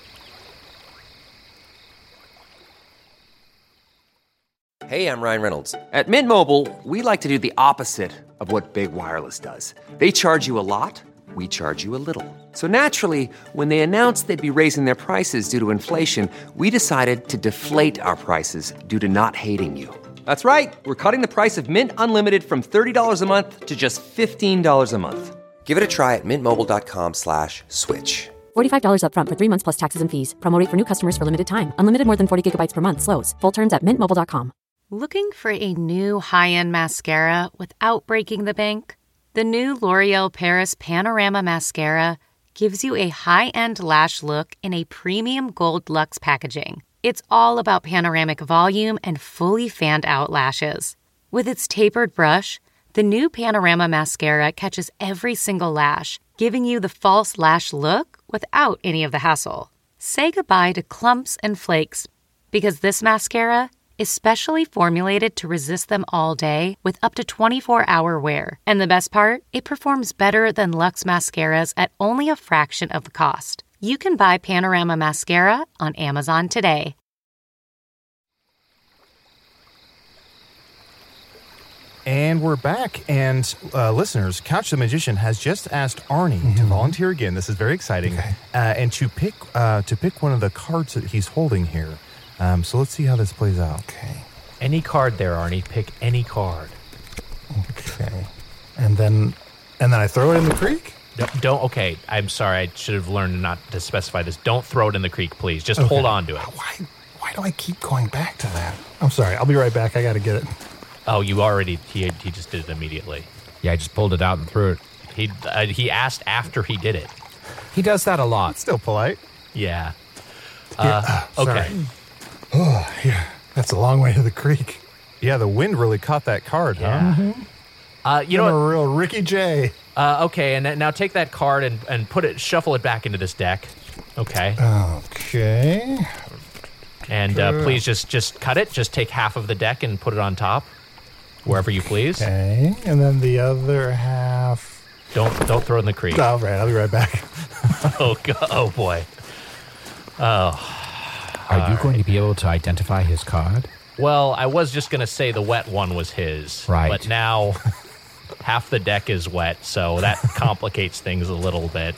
Hey, I'm Ryan Reynolds. At Mint Mobile, we like to do the opposite of what Big Wireless does. They charge you a lot, we charge you a little. So naturally, when they announced they'd be raising their prices due to inflation, we decided to deflate our prices due to not hating you. That's right. We're cutting the price of Mint Unlimited from thirty dollars a month to just fifteen dollars a month. Give it a try at mintmobile.com slash switch.
forty-five dollars up front for three months plus taxes and fees. Promo rate for new customers for limited time. Unlimited more than forty gigabytes per month. Slows full terms at mint mobile dot com.
Looking for a new high-end mascara without breaking the bank? The new L'Oreal Paris Panorama Mascara gives you a high-end lash look in a premium gold luxe packaging. It's all about panoramic volume and fully fanned-out lashes. With its tapered brush, the new Panorama Mascara catches every single lash, giving you the false lash look without any of the hassle. Say goodbye to clumps and flakes, because this mascara is specially formulated to resist them all day with up to twenty-four hour wear. And the best part? It performs better than Luxe mascaras at only a fraction of the cost. You can buy Panorama Mascara on Amazon today.
And we're back. And uh, listeners, Couch the Magician has just asked Arnie mm-hmm. to volunteer again. This is very exciting.
Okay.
Uh, and to pick uh, to pick one of the cards that he's holding here. Um, so let's see how this plays out.
Okay.
Any card there, Arnie. Pick any card.
Okay. And then, and then I throw it in the creek?
No, don't. Okay, I'm sorry. I should have learned not to specify this. Don't throw it in the creek, please. Just
Okay.
hold on to it.
Why, why do I keep going back to that? I'm sorry. I'll be right back. I got to get it.
Oh, you already. He he just did it immediately.
Yeah, I just pulled it out and threw it.
He uh, he asked after he did it.
He does that a lot.
Still polite.
Yeah.
Uh,
Uh, okay.
sorry. Oh, yeah. That's a long way to the creek.
Yeah, the wind really caught that card,
Yeah.
huh?
Mm-hmm.
Uh, you know
I'm
what?
a real Ricky J.
Uh, okay, and then- now take that card and, and put it, shuffle it back into this deck. Okay.
Okay.
And uh, please just just cut it. Just take half of the deck and put it on top, wherever you please.
Okay. And then the other half.
Don't don't throw it in the creek.
All right. I'll be right back.
Oh God, oh boy. Oh.
Are you going to be able to identify his card?
Well, I was just gonna say the wet one was his.
Right.
But now half the deck is wet, so that complicates things a little bit.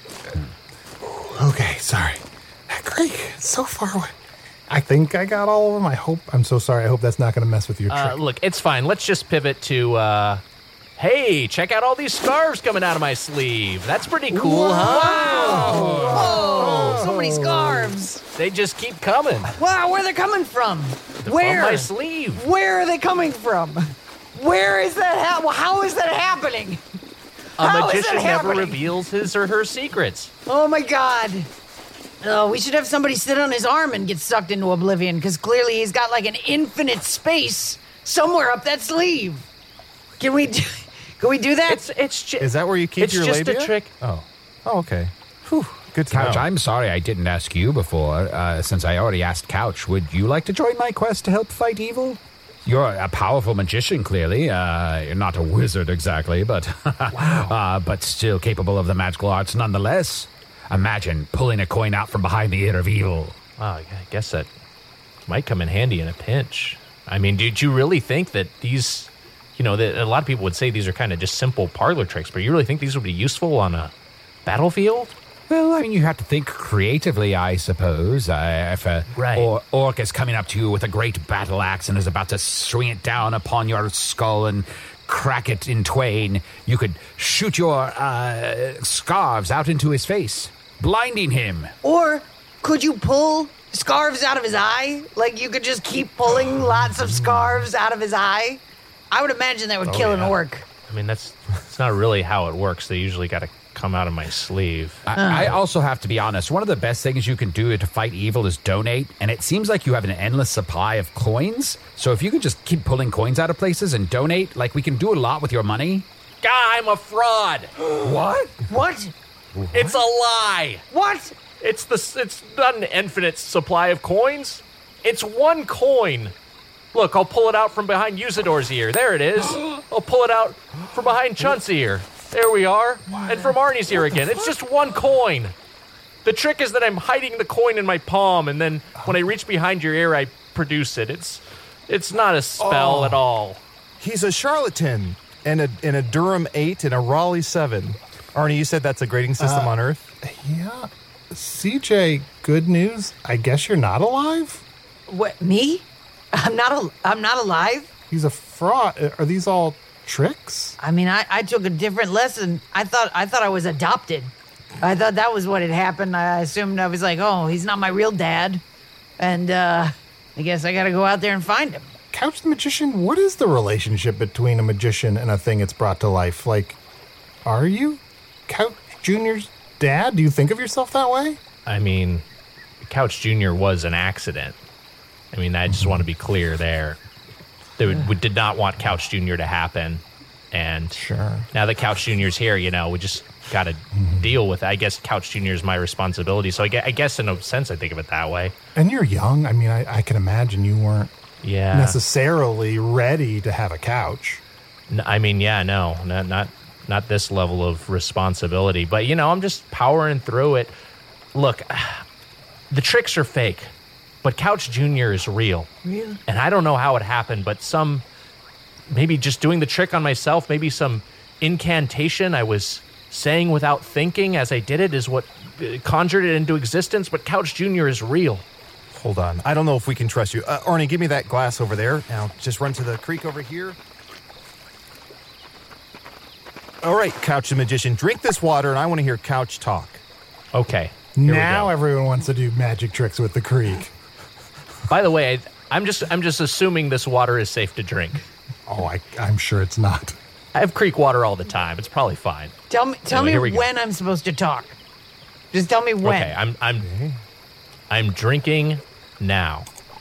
Okay. Sorry. That creek is so far away. I think I got all of them. I hope. I'm so sorry. I hope that's not going to mess with your
Uh,
trick.
look, it's fine. Let's just pivot to, uh, hey, check out all these scarves coming out of my sleeve. That's pretty cool, huh?
Oh, so many scarves.
They just keep coming.
Wow, where are they coming from? Where?
From my sleeve.
Where are they coming from? Where is that? Ha- well, how is that happening?
A
How is
magician
that
never
happening?
reveals his or her secrets.
Oh my God. Oh, we should have somebody sit on his arm and get sucked into oblivion, because clearly he's got like an infinite space somewhere up that sleeve. Can we do, can we do that?
It's it's just
Is that where you keep
it's
your
just
labia?
a trick.
Oh. Oh, okay. Whew. Good to
Couch,
know.
I'm sorry I didn't ask you before. Uh, since I already asked Couch, would you like to join my quest to help fight evil? You're a powerful magician, clearly. Uh, you're not a wizard exactly, but wow. uh, but still capable of the magical arts nonetheless. Imagine pulling a coin out from behind the ear of evil.
Wow, I guess that might come in handy in a pinch. I mean, did you really think that these, you know, that a lot of people would say these are kind of just simple parlor tricks, but you really think these would be useful on a battlefield?
Well, I mean, you have to think creatively, I suppose. Uh, if a
Right.
or- orc is coming up to you with a great battle axe and is about to swing it down upon your skull and crack it in twain, you could shoot your uh, scarves out into his face, blinding him.
Or could you pull scarves out of his eye? Like you could just keep pulling lots of scarves out of his eye? I would imagine that would
Oh,
kill an
yeah.
orc.
I mean, that's that's not really how it works. They usually got to come out of my sleeve.
I, I also have to be honest. One of the best things you can do to fight evil is donate, and it seems like you have an endless supply of coins. So if you could just keep pulling coins out of places and donate, like we can do a lot with your money.
God, I'm a fraud.
What?
What?
It's a lie.
What?
It's the it's not an infinite supply of coins. It's one coin. Look, I'll pull it out from behind Usador's ear. There it is. I'll pull it out from behind Chunt's ear. There we are. And from Arnie's ear again. It's just one coin. The trick is that I'm hiding the coin in my palm, and then when I reach behind your ear, I produce it. It's it's not a spell
Oh.
at all.
He's a charlatan and a, and a Durham eight and a Raleigh seven. Arnie, you said that's a grading system
Uh,
on Earth?
Yeah. C J, good news. I guess you're not alive?
What? Me? I'm not. Al- I'm not alive.
He's a fraud. Are these all tricks?
I mean, I, I took a different lesson. I thought. I thought I was adopted. I thought that was what had happened. I assumed I was like, oh, he's not my real dad, and uh, I guess I got to go out there and find him.
Couch the Magician, what is the relationship between a magician and a thing it's brought to life? Like, are you Couch Junior's dad? Do you think of yourself that way?
I mean, Couch Junior was an accident. I mean, I just want to be clear there. They would, we did not want Couch Junior to happen. And
Sure.
now that Couch Junior's here, you know, we just got to deal with it. I guess Couch Junior is my responsibility. So I guess, I guess in a sense, I think of it that way.
And you're young. I mean, I, I can imagine you weren't
Yeah.
necessarily ready to have a couch.
N- I mean, yeah, no, not, not, not this level of responsibility. But, you know, I'm just powering through it. Look, the tricks are fake, but Couch Junior is real.
Really?
And I don't know how it happened, but some, maybe just doing the trick on myself, maybe some incantation I was saying without thinking as I did it is what uh, conjured it into existence. But Couch Junior is real.
Hold on. I don't know if we can trust you. Uh, Arnie, give me that glass over there. Now, just run to the creek over here. All right, Couch the Magician, drink this water, and I want to hear Couch talk.
Okay. Here we
Now
go.
everyone wants to do magic tricks with the creek.
By the way, I, I'm just I'm just assuming this water is safe to drink.
Oh, I, I'm sure it's not.
I have creek water all the time. It's probably fine.
Tell me. Tell
Anyway, here we
me
go.
when I'm supposed to talk. Just tell me when.
Okay, I'm I'm I'm drinking now.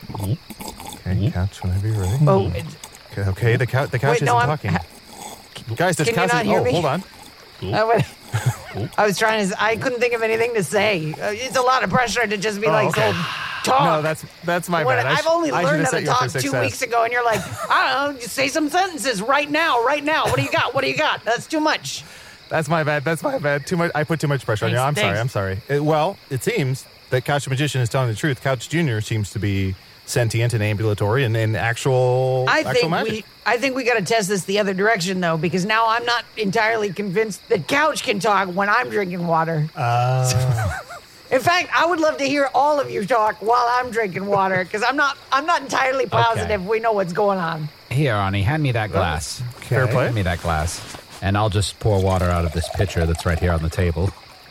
Okay, Couch, whenever you're ready.
Oh, it-
Okay, okay, the, cou- the couch
Wait,
isn't
no, I'm-
talking.
ha-
Guys, this
Can you
couch
not
is...
hear
Oh,
me?
hold on.
I, would- I was trying to. I couldn't think of anything to say. Uh, it's a lot of pressure to just be
Oh,
like,
okay.
so talk.
No, that's that's my
When
bad. I
I've
sh-
only
I
learned
should've
how
set
to
you up
talk
for
two
success.
weeks ago, and you're like, I don't know, just say some sentences right now, right now. What do you got? What do you got? That's too much.
That's my bad. That's my bad. Too much. I put too much pressure on you. I'm
Thanks,
sorry.
thanks.
I'm sorry. It, well, it seems that Couch the Magician is telling the truth. Couch Junior seems to be sentient and ambulatory and, and actual,
I
actual
think
magic.
we. I think we got to test this the other direction though, because now I'm not entirely convinced that Couch can talk when I'm drinking water.
Uh,
In fact, I would love to hear all of you talk while I'm drinking water, because I'm not. I'm not entirely positive we know what's going on.
Here, Arnie, hand me that glass.
Fair play.
Hand me that glass. And I'll just pour water out of this pitcher that's right here on the table.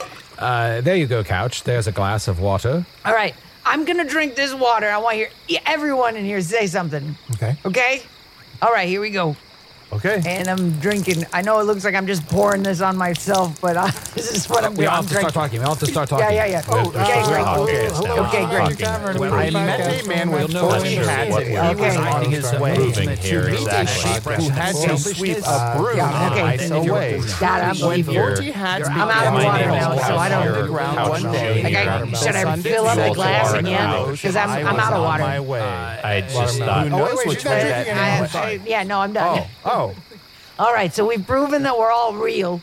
Uh, there you go, Couch. There's a glass of water.
All right, I'm gonna drink this water. I want to hear everyone in here say something.
okay.
Okay. All right, here we go.
Okay.
And I'm drinking. I know it looks like I'm just pouring this on myself, but I, this is what I'm
We
doing.
all
I'm
have to start
drinking.
talking. We all have to start talking.
Yeah, yeah, yeah.
We have
Oh,
to
okay,
start
great.
talking.
Okay, okay, great.
Talking.
I met a man with
We'll know
foamy
what
hats
what
and
we're
he was
Okay.
on his way
moving here,
to meet a
exactly.
sheep who had to sweep a broom
Yeah, okay.
ice away.
God, I'm
When
leaving.
forty hats
I'm out of
began
water
to
now,
fall
so I don't-
on the ground one day.
Like, I- should I fill up the glass again? Because I'm, I'm out of
on
water.
my way.
I just thought.
Who knows
wait,
which
she's
way
not
that
drinking
I,
animal
I,
died?
yeah, no, I'm done.
Oh, oh.
All right, so we've proven that we're all real.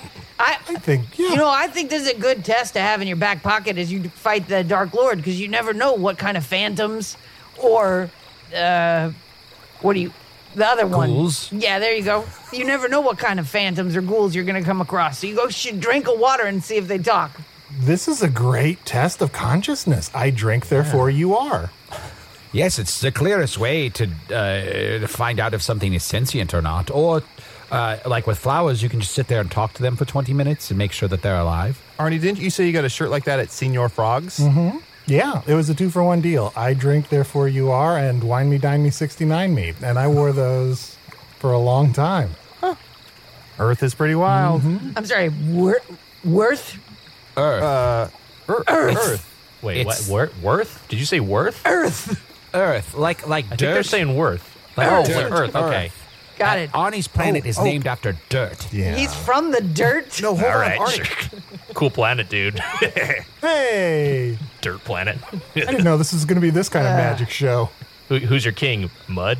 I,
I think, yeah.
You know, I think this is a good test to have in your back pocket as you fight the Dark Lord, because you never know what kind of phantoms or, uh, what do you, the other one.
Ghouls.
Yeah, there you go. You never know what kind of phantoms or ghouls you're going to come across. So you go should drink a water and see if they talk.
This is a great test of consciousness. I drink, therefore you are.
Yes, it's the clearest way to, uh, to find out if something is sentient or not. Or, uh, like with flowers, you can just sit there and talk to them for twenty minutes and make sure that they're alive.
Arnie, didn't you say you got a shirt like that at Senior Frogs?
Mm-hmm. Yeah, it was a two for one deal. I drink, therefore you are, and wine me, dine me, sixty-nine me. And I wore those for a long time.
Earth is pretty wild.
I'm sorry, where, Worth?
Earth.
Uh, Earth.
Earth.
Earth.
Wait, what?
It's-
Wor- worth? Did you say worth?
Earth.
Earth. Like like
I think
dirt.
they're saying worth. Like,
Earth.
oh, like Earth. Okay.
Got
Uh,
it.
Arnie's planet
Oh,
is
oh.
named after dirt.
Yeah.
He's from the dirt?
no, hold
All
on,
right.
Arnie.
Sure. Cool planet, dude.
Hey,
Dirt planet.
I didn't know this was going to be this kind of magic show.
Who, who's your king? Mud?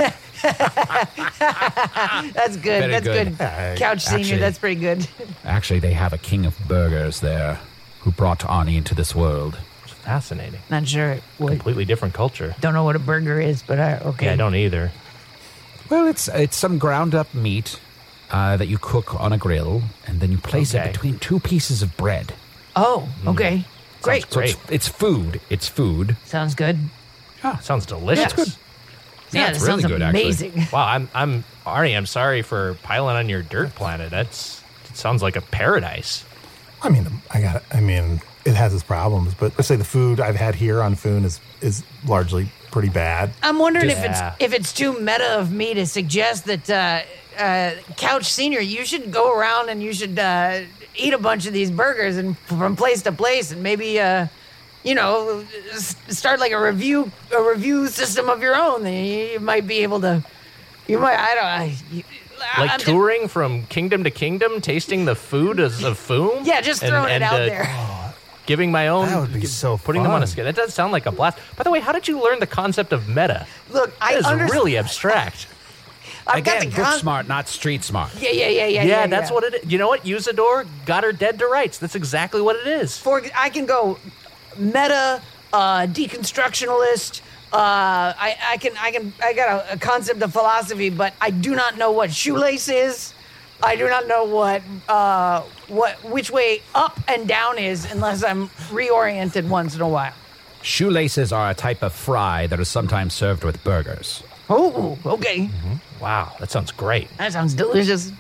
That's good.
Very
That's
good.
good.
Hey,
Couch Senior,
actually-
that's pretty good.
Actually, they have a king of burgers there who brought Arnie into this world.
Fascinating.
Not sure. What,
Completely different culture.
don't know what a burger is, but I, okay.
Yeah, I don't either.
Well, it's it's some ground up meat uh, that you cook on a grill, and then you place
Okay.
it between two pieces of bread.
Oh, okay. Great.
So it's, it's food. It's food.
Sounds good.
Sounds delicious.
That's good. Yeah,
it's
that
really
sounds
good, actually.
amazing.
Wow, I'm I'm Arnie, I'm sorry for piling on your dirt planet. That's it sounds like a paradise.
I mean, I got. I mean, it has its problems, but let's say the food I've had here on Foon is is largely pretty bad.
I'm wondering if
Yeah.
it's if it's too meta of me to suggest that uh, uh, Couch Senior, you should go around and you should uh, eat a bunch of these burgers and from place to place, and maybe uh, you know s- start like a review a review system of your own. Then you might be able to. You might. I don't. I, you,
Like
I'm-
touring from kingdom to kingdom, tasting the food as of Foom?
Yeah, just
And-
throwing
and,
it out
uh,
there.
Giving my own.
That would be so
Putting them on a
fun.
scale. That does sound like a blast. By the way, how did you learn the concept of meta?
Look, I
That is
understand.
really abstract.
I've got
Again,
the
book
con-
smart, not street smart.
Yeah, yeah, yeah, yeah.
Yeah, that's what it is. You know what? Usador got her dead to rights. That's exactly what it is.
For I can go meta, uh, deconstructionalist. Uh, I, I can, I can, I got a, a concept of philosophy, but I do not know what shoelace is. I do not know what, uh, what, which way up and down is, unless I'm reoriented once in a while.
Shoelaces are a type of fry that is sometimes served with burgers.
Oh, okay,
Wow, that sounds great.
that sounds delicious.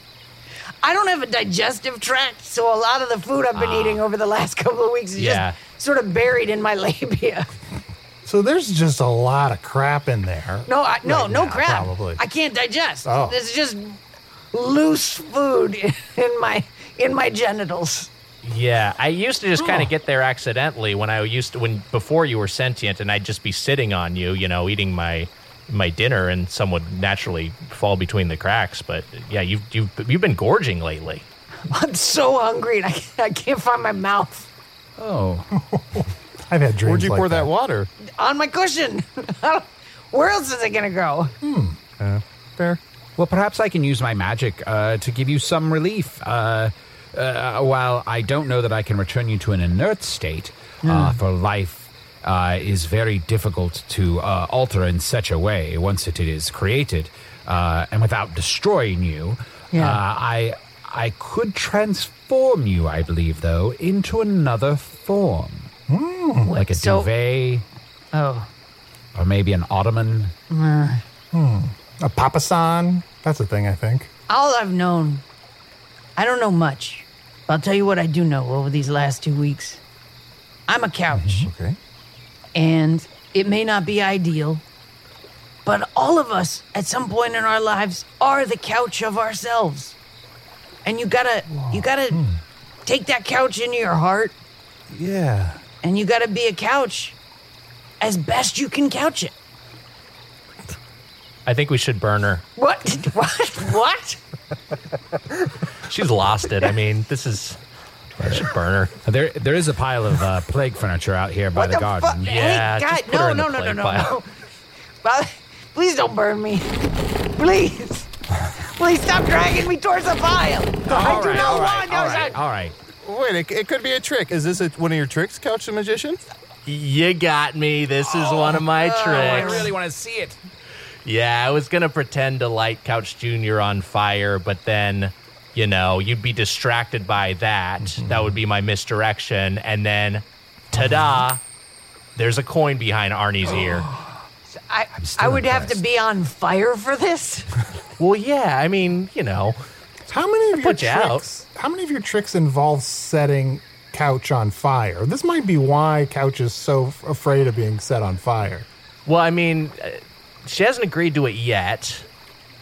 I don't have a digestive tract, so a lot of the food I've been eating over the last couple of weeks is
Yeah.
just sort of buried in my labia.
So there's just a lot of crap in there.
No, I, no,
Right
no
now,
crap.
probably.
I can't digest.
Oh.
It's just loose food in my in my genitals.
Yeah, I used to just kind
Oh.
of get there accidentally when I used to when before you were sentient, and I'd just be sitting on you, you know, eating my my dinner, and some would naturally fall between the cracks. But yeah, you've you've you've been gorging lately.
I'm so hungry and I, I can't find my mouth
Oh.
I've had dreams
Where'd you
like
pour that water?
on my cushion. Where else is it gonna go?
Uh, fair.
Well, perhaps I can use my magic uh, to give you some relief. Uh, uh, while I don't know that I can return you to an inert state, uh, for life uh, is very difficult to uh, alter in such a way once it is created, uh, and without destroying you.
Yeah.
Uh, I I could transform you, I believe, though, into another form, like a
So-
duvet,
Oh,
or maybe an ottoman.
A papasan. That's a thing, I think.
all I've known, I don't know much. But I'll tell you what I do know over these last two weeks. I'm a couch.
Okay.
And it may not be ideal, but all of us at some point in our lives are the couch of ourselves. And you gotta you gotta take that couch into your heart,
Yeah.
and you gotta be a couch as best you can couch it.
I think we should burn her.
What? What? What?
She's lost it. I mean, this is. I should burn her.
There, there is a pile of uh, plague furniture out here by
What
the,
the
garden.
fuck?
Yeah,
Hey,
just
God,
put her
no,
in the
no, no, no,
plague
no,
pile.
no. But please don't burn me. Please. Please stop dragging me towards the pile. I
All
do
right,
not
all
want
right,
no
all right,
such-
all right.
Wait, it, it could be a trick. Is this a, one of your tricks, Couch the Magician?
You got me. This is one of my
I
tricks.
really want to see it.
Yeah, I was going to pretend to light Couch Junior on fire, but then, you know, you'd be distracted by that. That would be my misdirection. And then, ta-da, there's a coin behind Arnie's ear.
I,
still
I would have
impressed.
to be on fire for this.
Well, yeah, I mean, you know.
How many of your
put you out.
tricks? How many of your tricks involve setting Couch on fire? This might be why Couch is so f- afraid of being set on fire.
Well, I mean, uh, she hasn't agreed to it yet.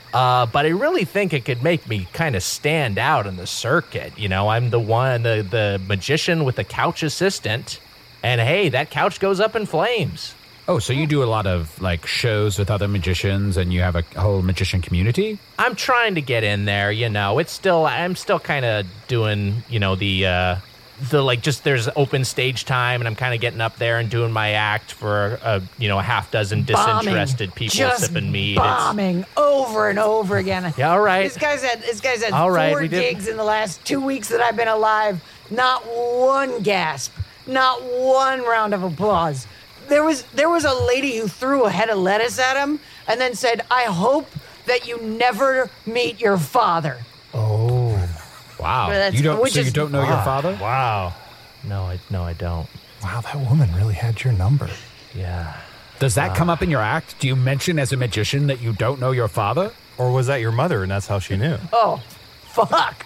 Uh, but I really think it could make me kind of stand out in the circuit. You know, I'm the one, the, the magician with the couch assistant. And hey, that couch goes up in flames.
Oh, so you do a lot of, like, shows with other magicians and you have a whole magician community?
I'm trying to get in there, you know. It's still, I'm still kind of doing, you know, the, uh, the, like, just there's open stage time and I'm kind of getting up there and doing my act for, a, you know, a half dozen disinterested
bombing.
people
Just
sipping mead.
bombing
It's,
over and over again.
Yeah, all right.
This guy's had, this guy's had
All right,
four
we did-
gigs in the last two weeks that I've been alive. Not one gasp. Not one round of applause. There was there was a lady who threw a head of lettuce at him and then said, "I hope that you never meet your father."
Oh.
Wow.
That's-
You don't,
which
so you
is-
don't know your father?
Wow. No, I, no, I don't.
Wow, that woman really had your number.
Yeah.
Does that come up in your act? Do you mention as a magician that you don't know your father?
Or was that your mother and that's how she knew?
Oh, fuck.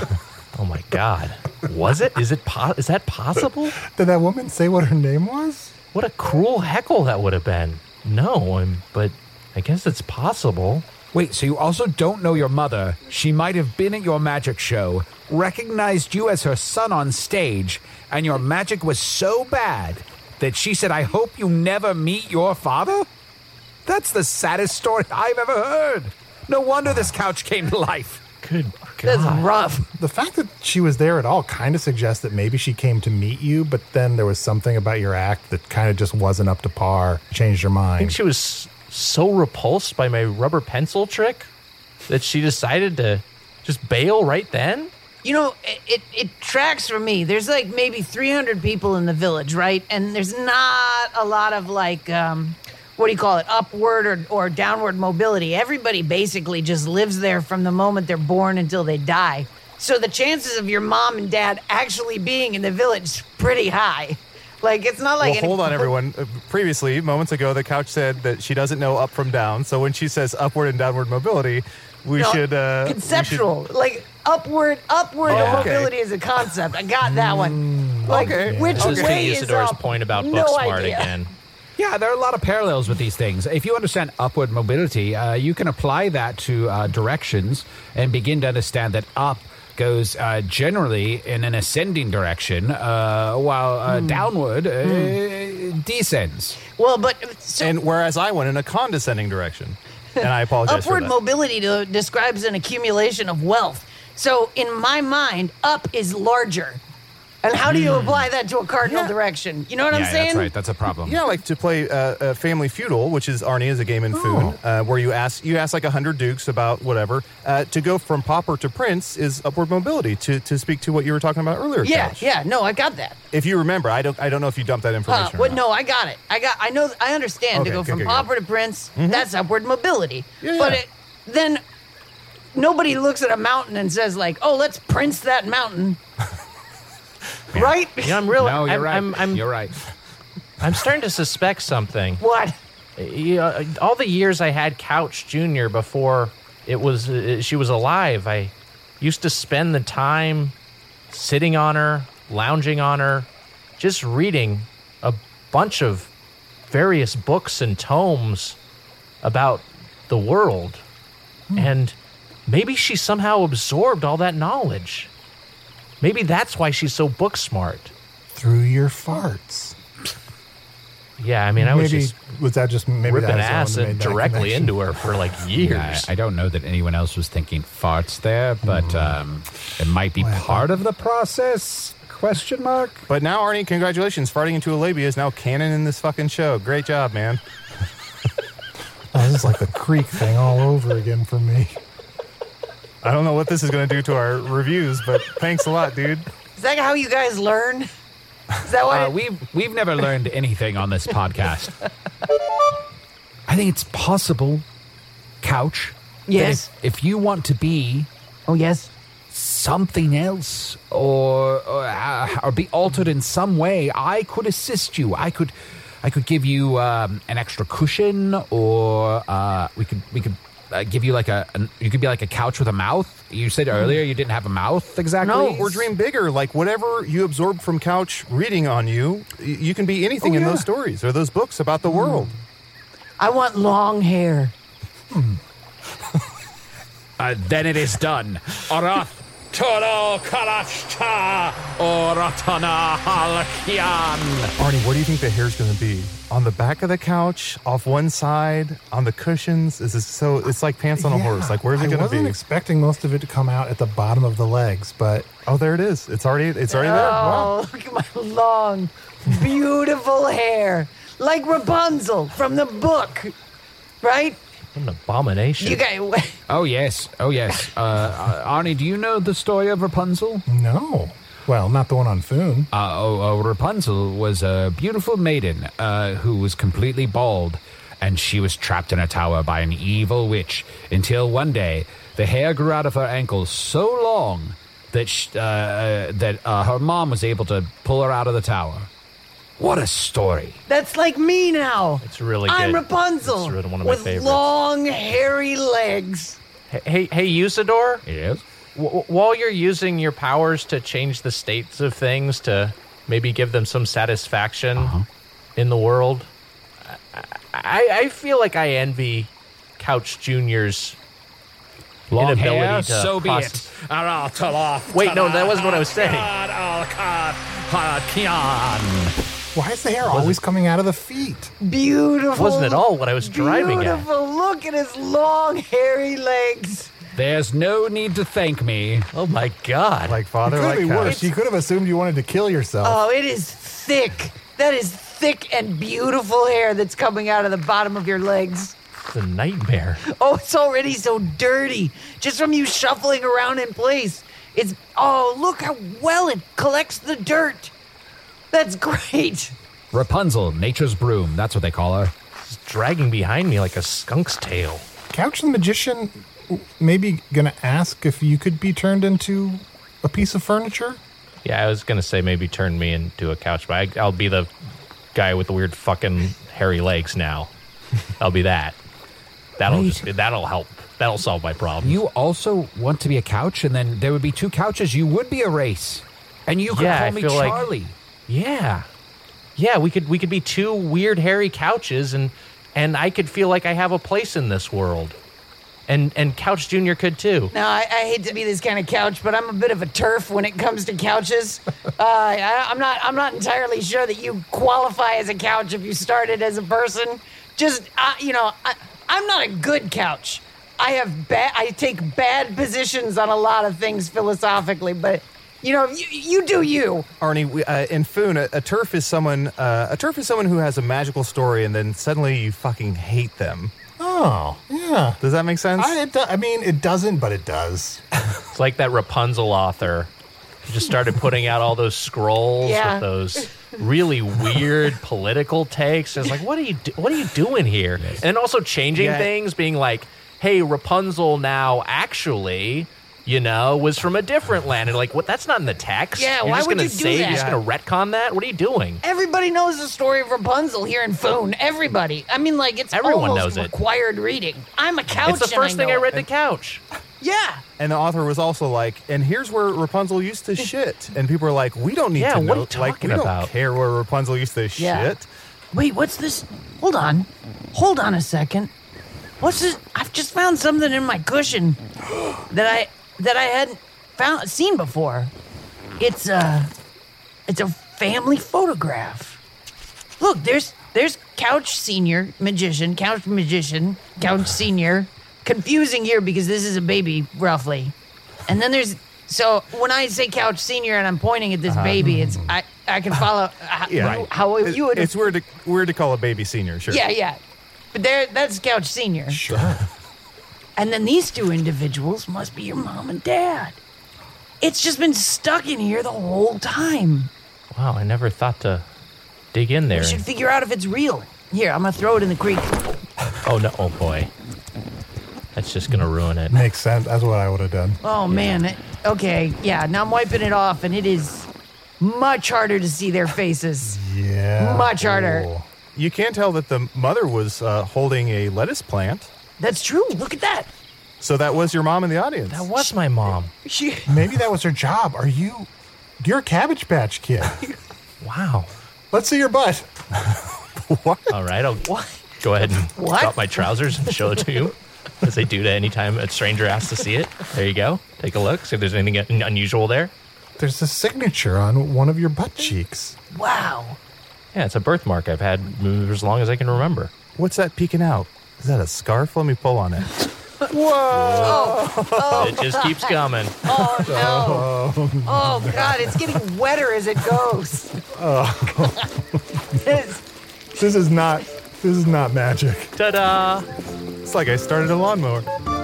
Oh my God. Was it? Is it? Po- is that possible?
Did that woman say what her name was?
What a cruel heckle that would have been. No, I'm, but I guess it's possible.
Wait, so you also don't know your mother. She might have been at your magic show, recognized you as her son on stage, and your magic was so bad that she said, "I hope you never meet your father"? That's the saddest story I've ever heard. No wonder this couch came to life.
Good
That's
God.
rough.
The fact that she was there at all kind of suggests that maybe she came to meet you, but then there was something about your act that kind of just wasn't up to par, changed her
I think
mind.
she was so repulsed by my rubber pencil trick that she decided to just bail right then.
You know, it, it, it tracks for me. There's like maybe three hundred people in the village, right? And there's not a lot of like, um, what do you call it, upward or, or downward mobility. Everybody basically just lives there from the moment they're born until they die. So the chances of your mom and dad actually being in the village is pretty high. Like, it's not like...
Well,
any-
hold on, everyone. Uh, previously, moments ago, the couch said that she doesn't know up from down. So when she says upward and downward mobility, we
No,
should... Uh,
conceptual. Like, upward, upward
Oh, okay.
mobility is a concept. I got that one. Like,
okay.
which
This is to
way is
Isidore's
up?
point about
No
book smart
idea.
again.
Yeah, there are a lot of parallels with these things. If you understand upward mobility, uh, you can apply that to uh, directions and begin to understand that up goes uh, generally in an ascending direction, uh, while uh,
Hmm.
downward uh, descends.
Well, but... So,
And whereas I went in a condescending direction. And I apologize for
upward
that.
mobility to, describes an accumulation of wealth. So in my mind, up is larger. And how do you apply that to a cardinal
Yeah.
direction? You know what
yeah,
I'm saying?
that's right. That's a problem.
Yeah, like to play uh, uh, Family Feudal, which is Arnie is a game in
Oh.
Foon, uh, where you ask you ask like a hundred dukes about whatever. Uh, to go from pauper to prince is upward mobility. To, to speak to what you were talking about earlier,
Yeah,
Couch.
yeah. No, I got that.
If you remember, I don't I don't know if you dumped that
Uh,
information. or
well,
not.
no, I got it. I got. I know. I understand.
Okay,
to go
good,
from
good,
pauper to prince,
Mm-hmm.
that's upward mobility.
Yeah,
But
yeah.
it, then nobody looks at a mountain and says like, "Oh, let's prince that mountain." Right?
Yeah, I'm really.
No, you're
I'm,
right.
I'm, I'm,
you're right.
I'm starting to suspect something.
What?
You know, all the years I had Couch Junior before it was uh, she was alive, I used to spend the time sitting on her, lounging on her, just reading a bunch of various books and tomes about the world. And maybe she somehow absorbed all that knowledge. Maybe that's why she's so book smart.
Through your farts.
Yeah, I mean, I was
maybe,
just
was that just maybe
ripping
that was the one
ass
that made
and
that
directly
connection?
into her for like years.
Yeah, I I don't know that anyone else was thinking farts there, but um, it might be
Well,
part of the process. Question mark.
But now, Arnie, congratulations! Farting into a labia is now canon in this fucking show. Great job, man.
Oh, this is like the Creek thing all over again for me.
I don't know what this is going to do to our reviews, but thanks a lot, dude.
Is that how you guys learn? Is that what?
Uh,
it-
we've we've never learned anything on this podcast. I think it's possible, Couch. that
Yes.
If, if you want to be
oh yes.
something else, or or, uh, or be altered in some way, I could assist you. I could, I could give you um, an extra cushion, or uh, we could we could uh, give you like a an, you could be like a couch with a mouth. You said earlier you didn't have a mouth exactly.
No,
Or dream bigger, like whatever you absorb from Couch reading on you, y- you can be anything
Oh,
in
yeah.
those stories or those books about the world.
I want long hair.
Uh, then it is done. Arath Toro Karashta Oratana Halakian.
Arnie, where do you think the hair's going to be? On the back of the couch, off one side, on the cushions? Is this so? It's like pants on a
Yeah,
horse. Like, where's it
I
going to
wasn't
be?
expecting most of it to come out at the bottom of the legs, but
Oh, there it is. It's already. It's already there. Wow.
Oh, look at my long, beautiful hair. Like Rapunzel from the book, right?
What an abomination.
You guys,
Oh, yes. Oh, yes. Uh, uh, Arnie, do you know the story of Rapunzel?
no. Well, not the one on Foon.
Uh, oh, oh, Rapunzel was a beautiful maiden uh, who was completely bald, and she was trapped in a tower by an evil witch until one day the hair grew out of her ankles so long that sh- uh, uh, that uh, her mom was able to pull her out of the tower. What a story.
that's like me now.
It's really
I'm
good.
Rapunzel
It's really one of my
with
favorites.
long, hairy legs.
Hey, hey, hey, Usador?
Yes?
W- while you're using your powers to change the states of things to maybe give them some satisfaction
Uh-huh.
in the world, I, I feel like I envy Couch Junior's
Long
inability
hair,
to
so be
process-
it. Araltaloth
Wait, no, that wasn't what I was saying.
Alkar Halakian.
Why is the hair always coming out of the feet?
Beautiful.
Wasn't at all what I was driving at.
Beautiful. Look at his long, hairy legs.
There's no need to thank me.
Oh my God!
Like
It
father,
could
like
be worse.
couch.
You could have assumed you wanted to kill yourself.
Oh, it is thick. That is thick and beautiful hair that's coming out of the bottom of your legs.
It's a nightmare.
Oh, it's already so dirty just from you shuffling around in place. It's, oh, look how well it collects the dirt. That's great.
Rapunzel, nature's broom. That's what they call her.
It's dragging behind me like a skunk's tail.
Couch the Magician maybe gonna ask if you could be turned into a piece of furniture?
Yeah, I was gonna say maybe turn me into a couch, but I, I'll be the guy with the weird fucking hairy legs now. I'll be that. That'll
Wait.
just that'll help. That'll solve my problem.
You also want to be a couch, and then there would be two couches. You would be a race. And you could
Yeah,
call
I
me
feel like-
Charlie.
Yeah, yeah. We could we could be two weird hairy couches, and and I could feel like I have a place in this world, and and Couch Junior could too.
Now, I, I hate to be this kind of couch, but I'm a bit of a turf when it comes to couches. uh, I, I'm not. I'm not entirely sure that you qualify as a couch if you started as a person. Just, uh, you know, I, I'm not a good couch. I have bad. I take bad positions on a lot of things philosophically, but you know, you, you do you.
Arnie, we, uh, in Foon, a, a turf is someone. Uh, a turf is someone who has a magical story, and then suddenly you fucking hate them.
Oh, yeah.
Does that make sense?
I, it do, I mean, it doesn't, but it does.
It's like that Rapunzel author who just started putting out all those scrolls
Yeah.
with those really weird political takes. It's like, what are you do- what are you doing here? And then also changing
Yeah.
things, being like, hey, Rapunzel now actually, you know, was from a different land. And like, what? That's not in the text.
Yeah,
You're
why
just
would
gonna
you do
say,
that?
You're just going to retcon that? What are you doing?
Everybody knows the story of Rapunzel here in Foon. Everybody. I mean, like, it's
Everyone
almost
knows it.
required reading. I'm a couch.
It's the first
and I
thing I
know
read
it.
the couch.
Yeah.
And the author was also like, and here's where Rapunzel used to shit. And people were like, we don't need
Yeah,
to
what
know.
are you
like, we
talking
don't
about?
care where Rapunzel used to
Yeah.
shit.
Wait, what's this? Hold on. Hold on a second. What's this? I've just found something in my cushion that I that I hadn't found seen before. It's a it's a family photograph. Look, there's there's Couch Senior Magician, Couch Magician, Couch Senior. Confusing here because this is a baby, roughly. And then there's so when I say Couch Senior and I'm pointing at this baby, it's I I can follow how,
Yeah.
you, how
It-
you would
it's weird to, weird to call a baby senior, sure.
yeah, yeah. But there, that's Couch Senior.
Sure.
And then these two individuals must be your mom and dad. It's just been stuck in here the whole time.
Wow, I never thought to dig in there.
We should figure out if it's real. Here, I'm gonna throw it in the creek.
Oh, no. Oh, boy. That's just going to ruin it.
Makes sense. That's what I would have done.
Oh man. It- okay, yeah. Now I'm wiping it off, and it is much harder to see their faces.
Yeah.
Much harder.
Cool.
You can tell that the mother was uh, holding a lettuce plant.
That's true. Look at that.
So that was your mom in the audience.
That was my mom.
She.
Maybe that was her job. Are you... You're a Cabbage Patch Kid.
Wow.
Let's see your butt.
What?
All right, I'll go ahead and
What?
drop my trousers and show it to you. as they do to any time a stranger asks to see it. There you go. Take a look. See if there's anything unusual there.
There's a signature on one of your butt cheeks.
Wow.
Yeah, it's a birthmark I've had as long as I can remember.
What's that peeking out? Is that a scarf? Let me pull on it.
Whoa. Oh, oh.
It just keeps coming.
Oh, no. Oh, God, it's getting wetter as it goes.
Oh.
This,
This is not, this is not magic.
Ta-da!
It's like I started a lawnmower.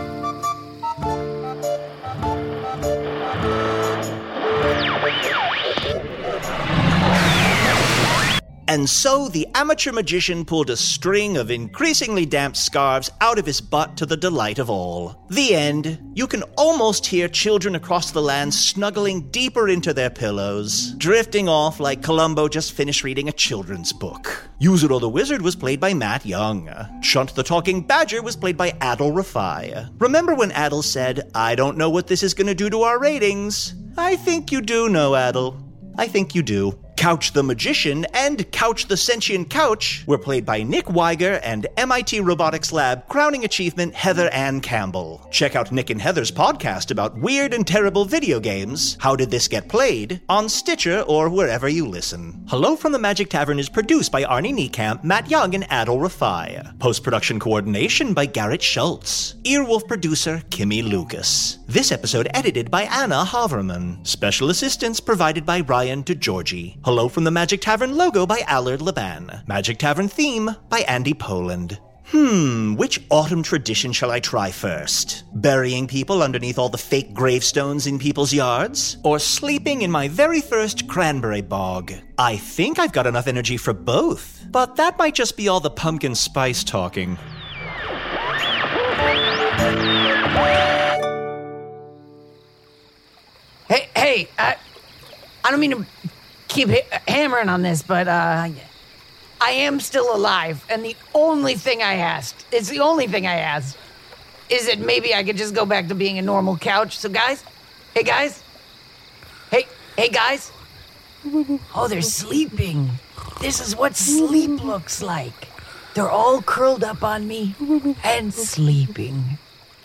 And so the amateur magician pulled a string of increasingly damp scarves out of his butt to the delight of all. The end. You can almost hear children across the land snuggling deeper into their pillows, drifting off like Columbo just finished reading a children's book. Yuzuru the Wizard was played by Matt Young. Chunt the Talking Badger was played by Adal Rafai. Remember when Adal said, "I don't know what this is going to do to our ratings"? I think you do know, Adal. I think you do. Couch the Magician and Couch the Sentient Couch were played by Nick Weiger and M I T Robotics Lab crowning achievement Heather Ann Campbell. Check out Nick and Heather's podcast about weird and terrible video games, How Did This Get Played, on Stitcher or wherever you listen. Hello from the Magic Tavern is produced by Arnie Niekamp, Matt Young, and Adal Rafai. Post-production coordination by Garrett Schultz. Earwolf producer Kimmy Lucas. This episode edited by Anna Haverman. Special assistance provided by Ryan DeGiorgi. Hello from the Magic Tavern logo by Allard Laban. Magic Tavern theme by Andy Poland. Hmm, which autumn tradition shall I try first? Burying people underneath all the fake gravestones in people's yards? Or sleeping in my very first cranberry bog? I think I've got enough energy for both, but that might just be all the pumpkin spice talking.
hey, hey, I, I don't mean to keep ha- hammering on this, but uh, I am still alive, and the only thing I asked, it's the only thing I asked, is that maybe I could just go back to being a normal couch. So guys, hey guys, hey, hey guys. Oh, they're sleeping. This is what sleep looks like. They're all curled up on me and sleeping.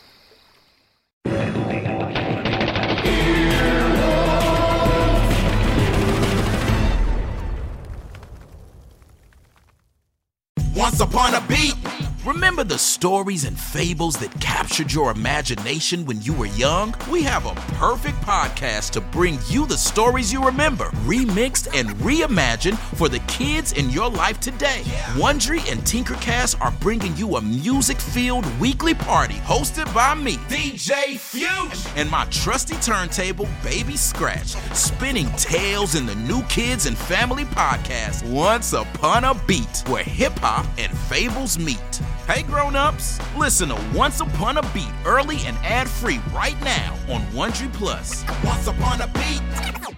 Once upon a beat. Remember the stories and fables that captured your imagination when you were young? We have a perfect podcast to bring you the stories you remember, remixed and reimagined for the kids in your life today. Yeah. Wondery and Tinkercast are bringing you a music-filled weekly party hosted by me, D J Fuge, and my trusty turntable, Baby Scratch, spinning tales in the New Kids and Family podcast, Once Upon a Beat, where hip-hop and fables meet. Hey grown-ups, listen to Once Upon a Beat early and ad-free right now on Wondery Plus. Once Upon a Beat.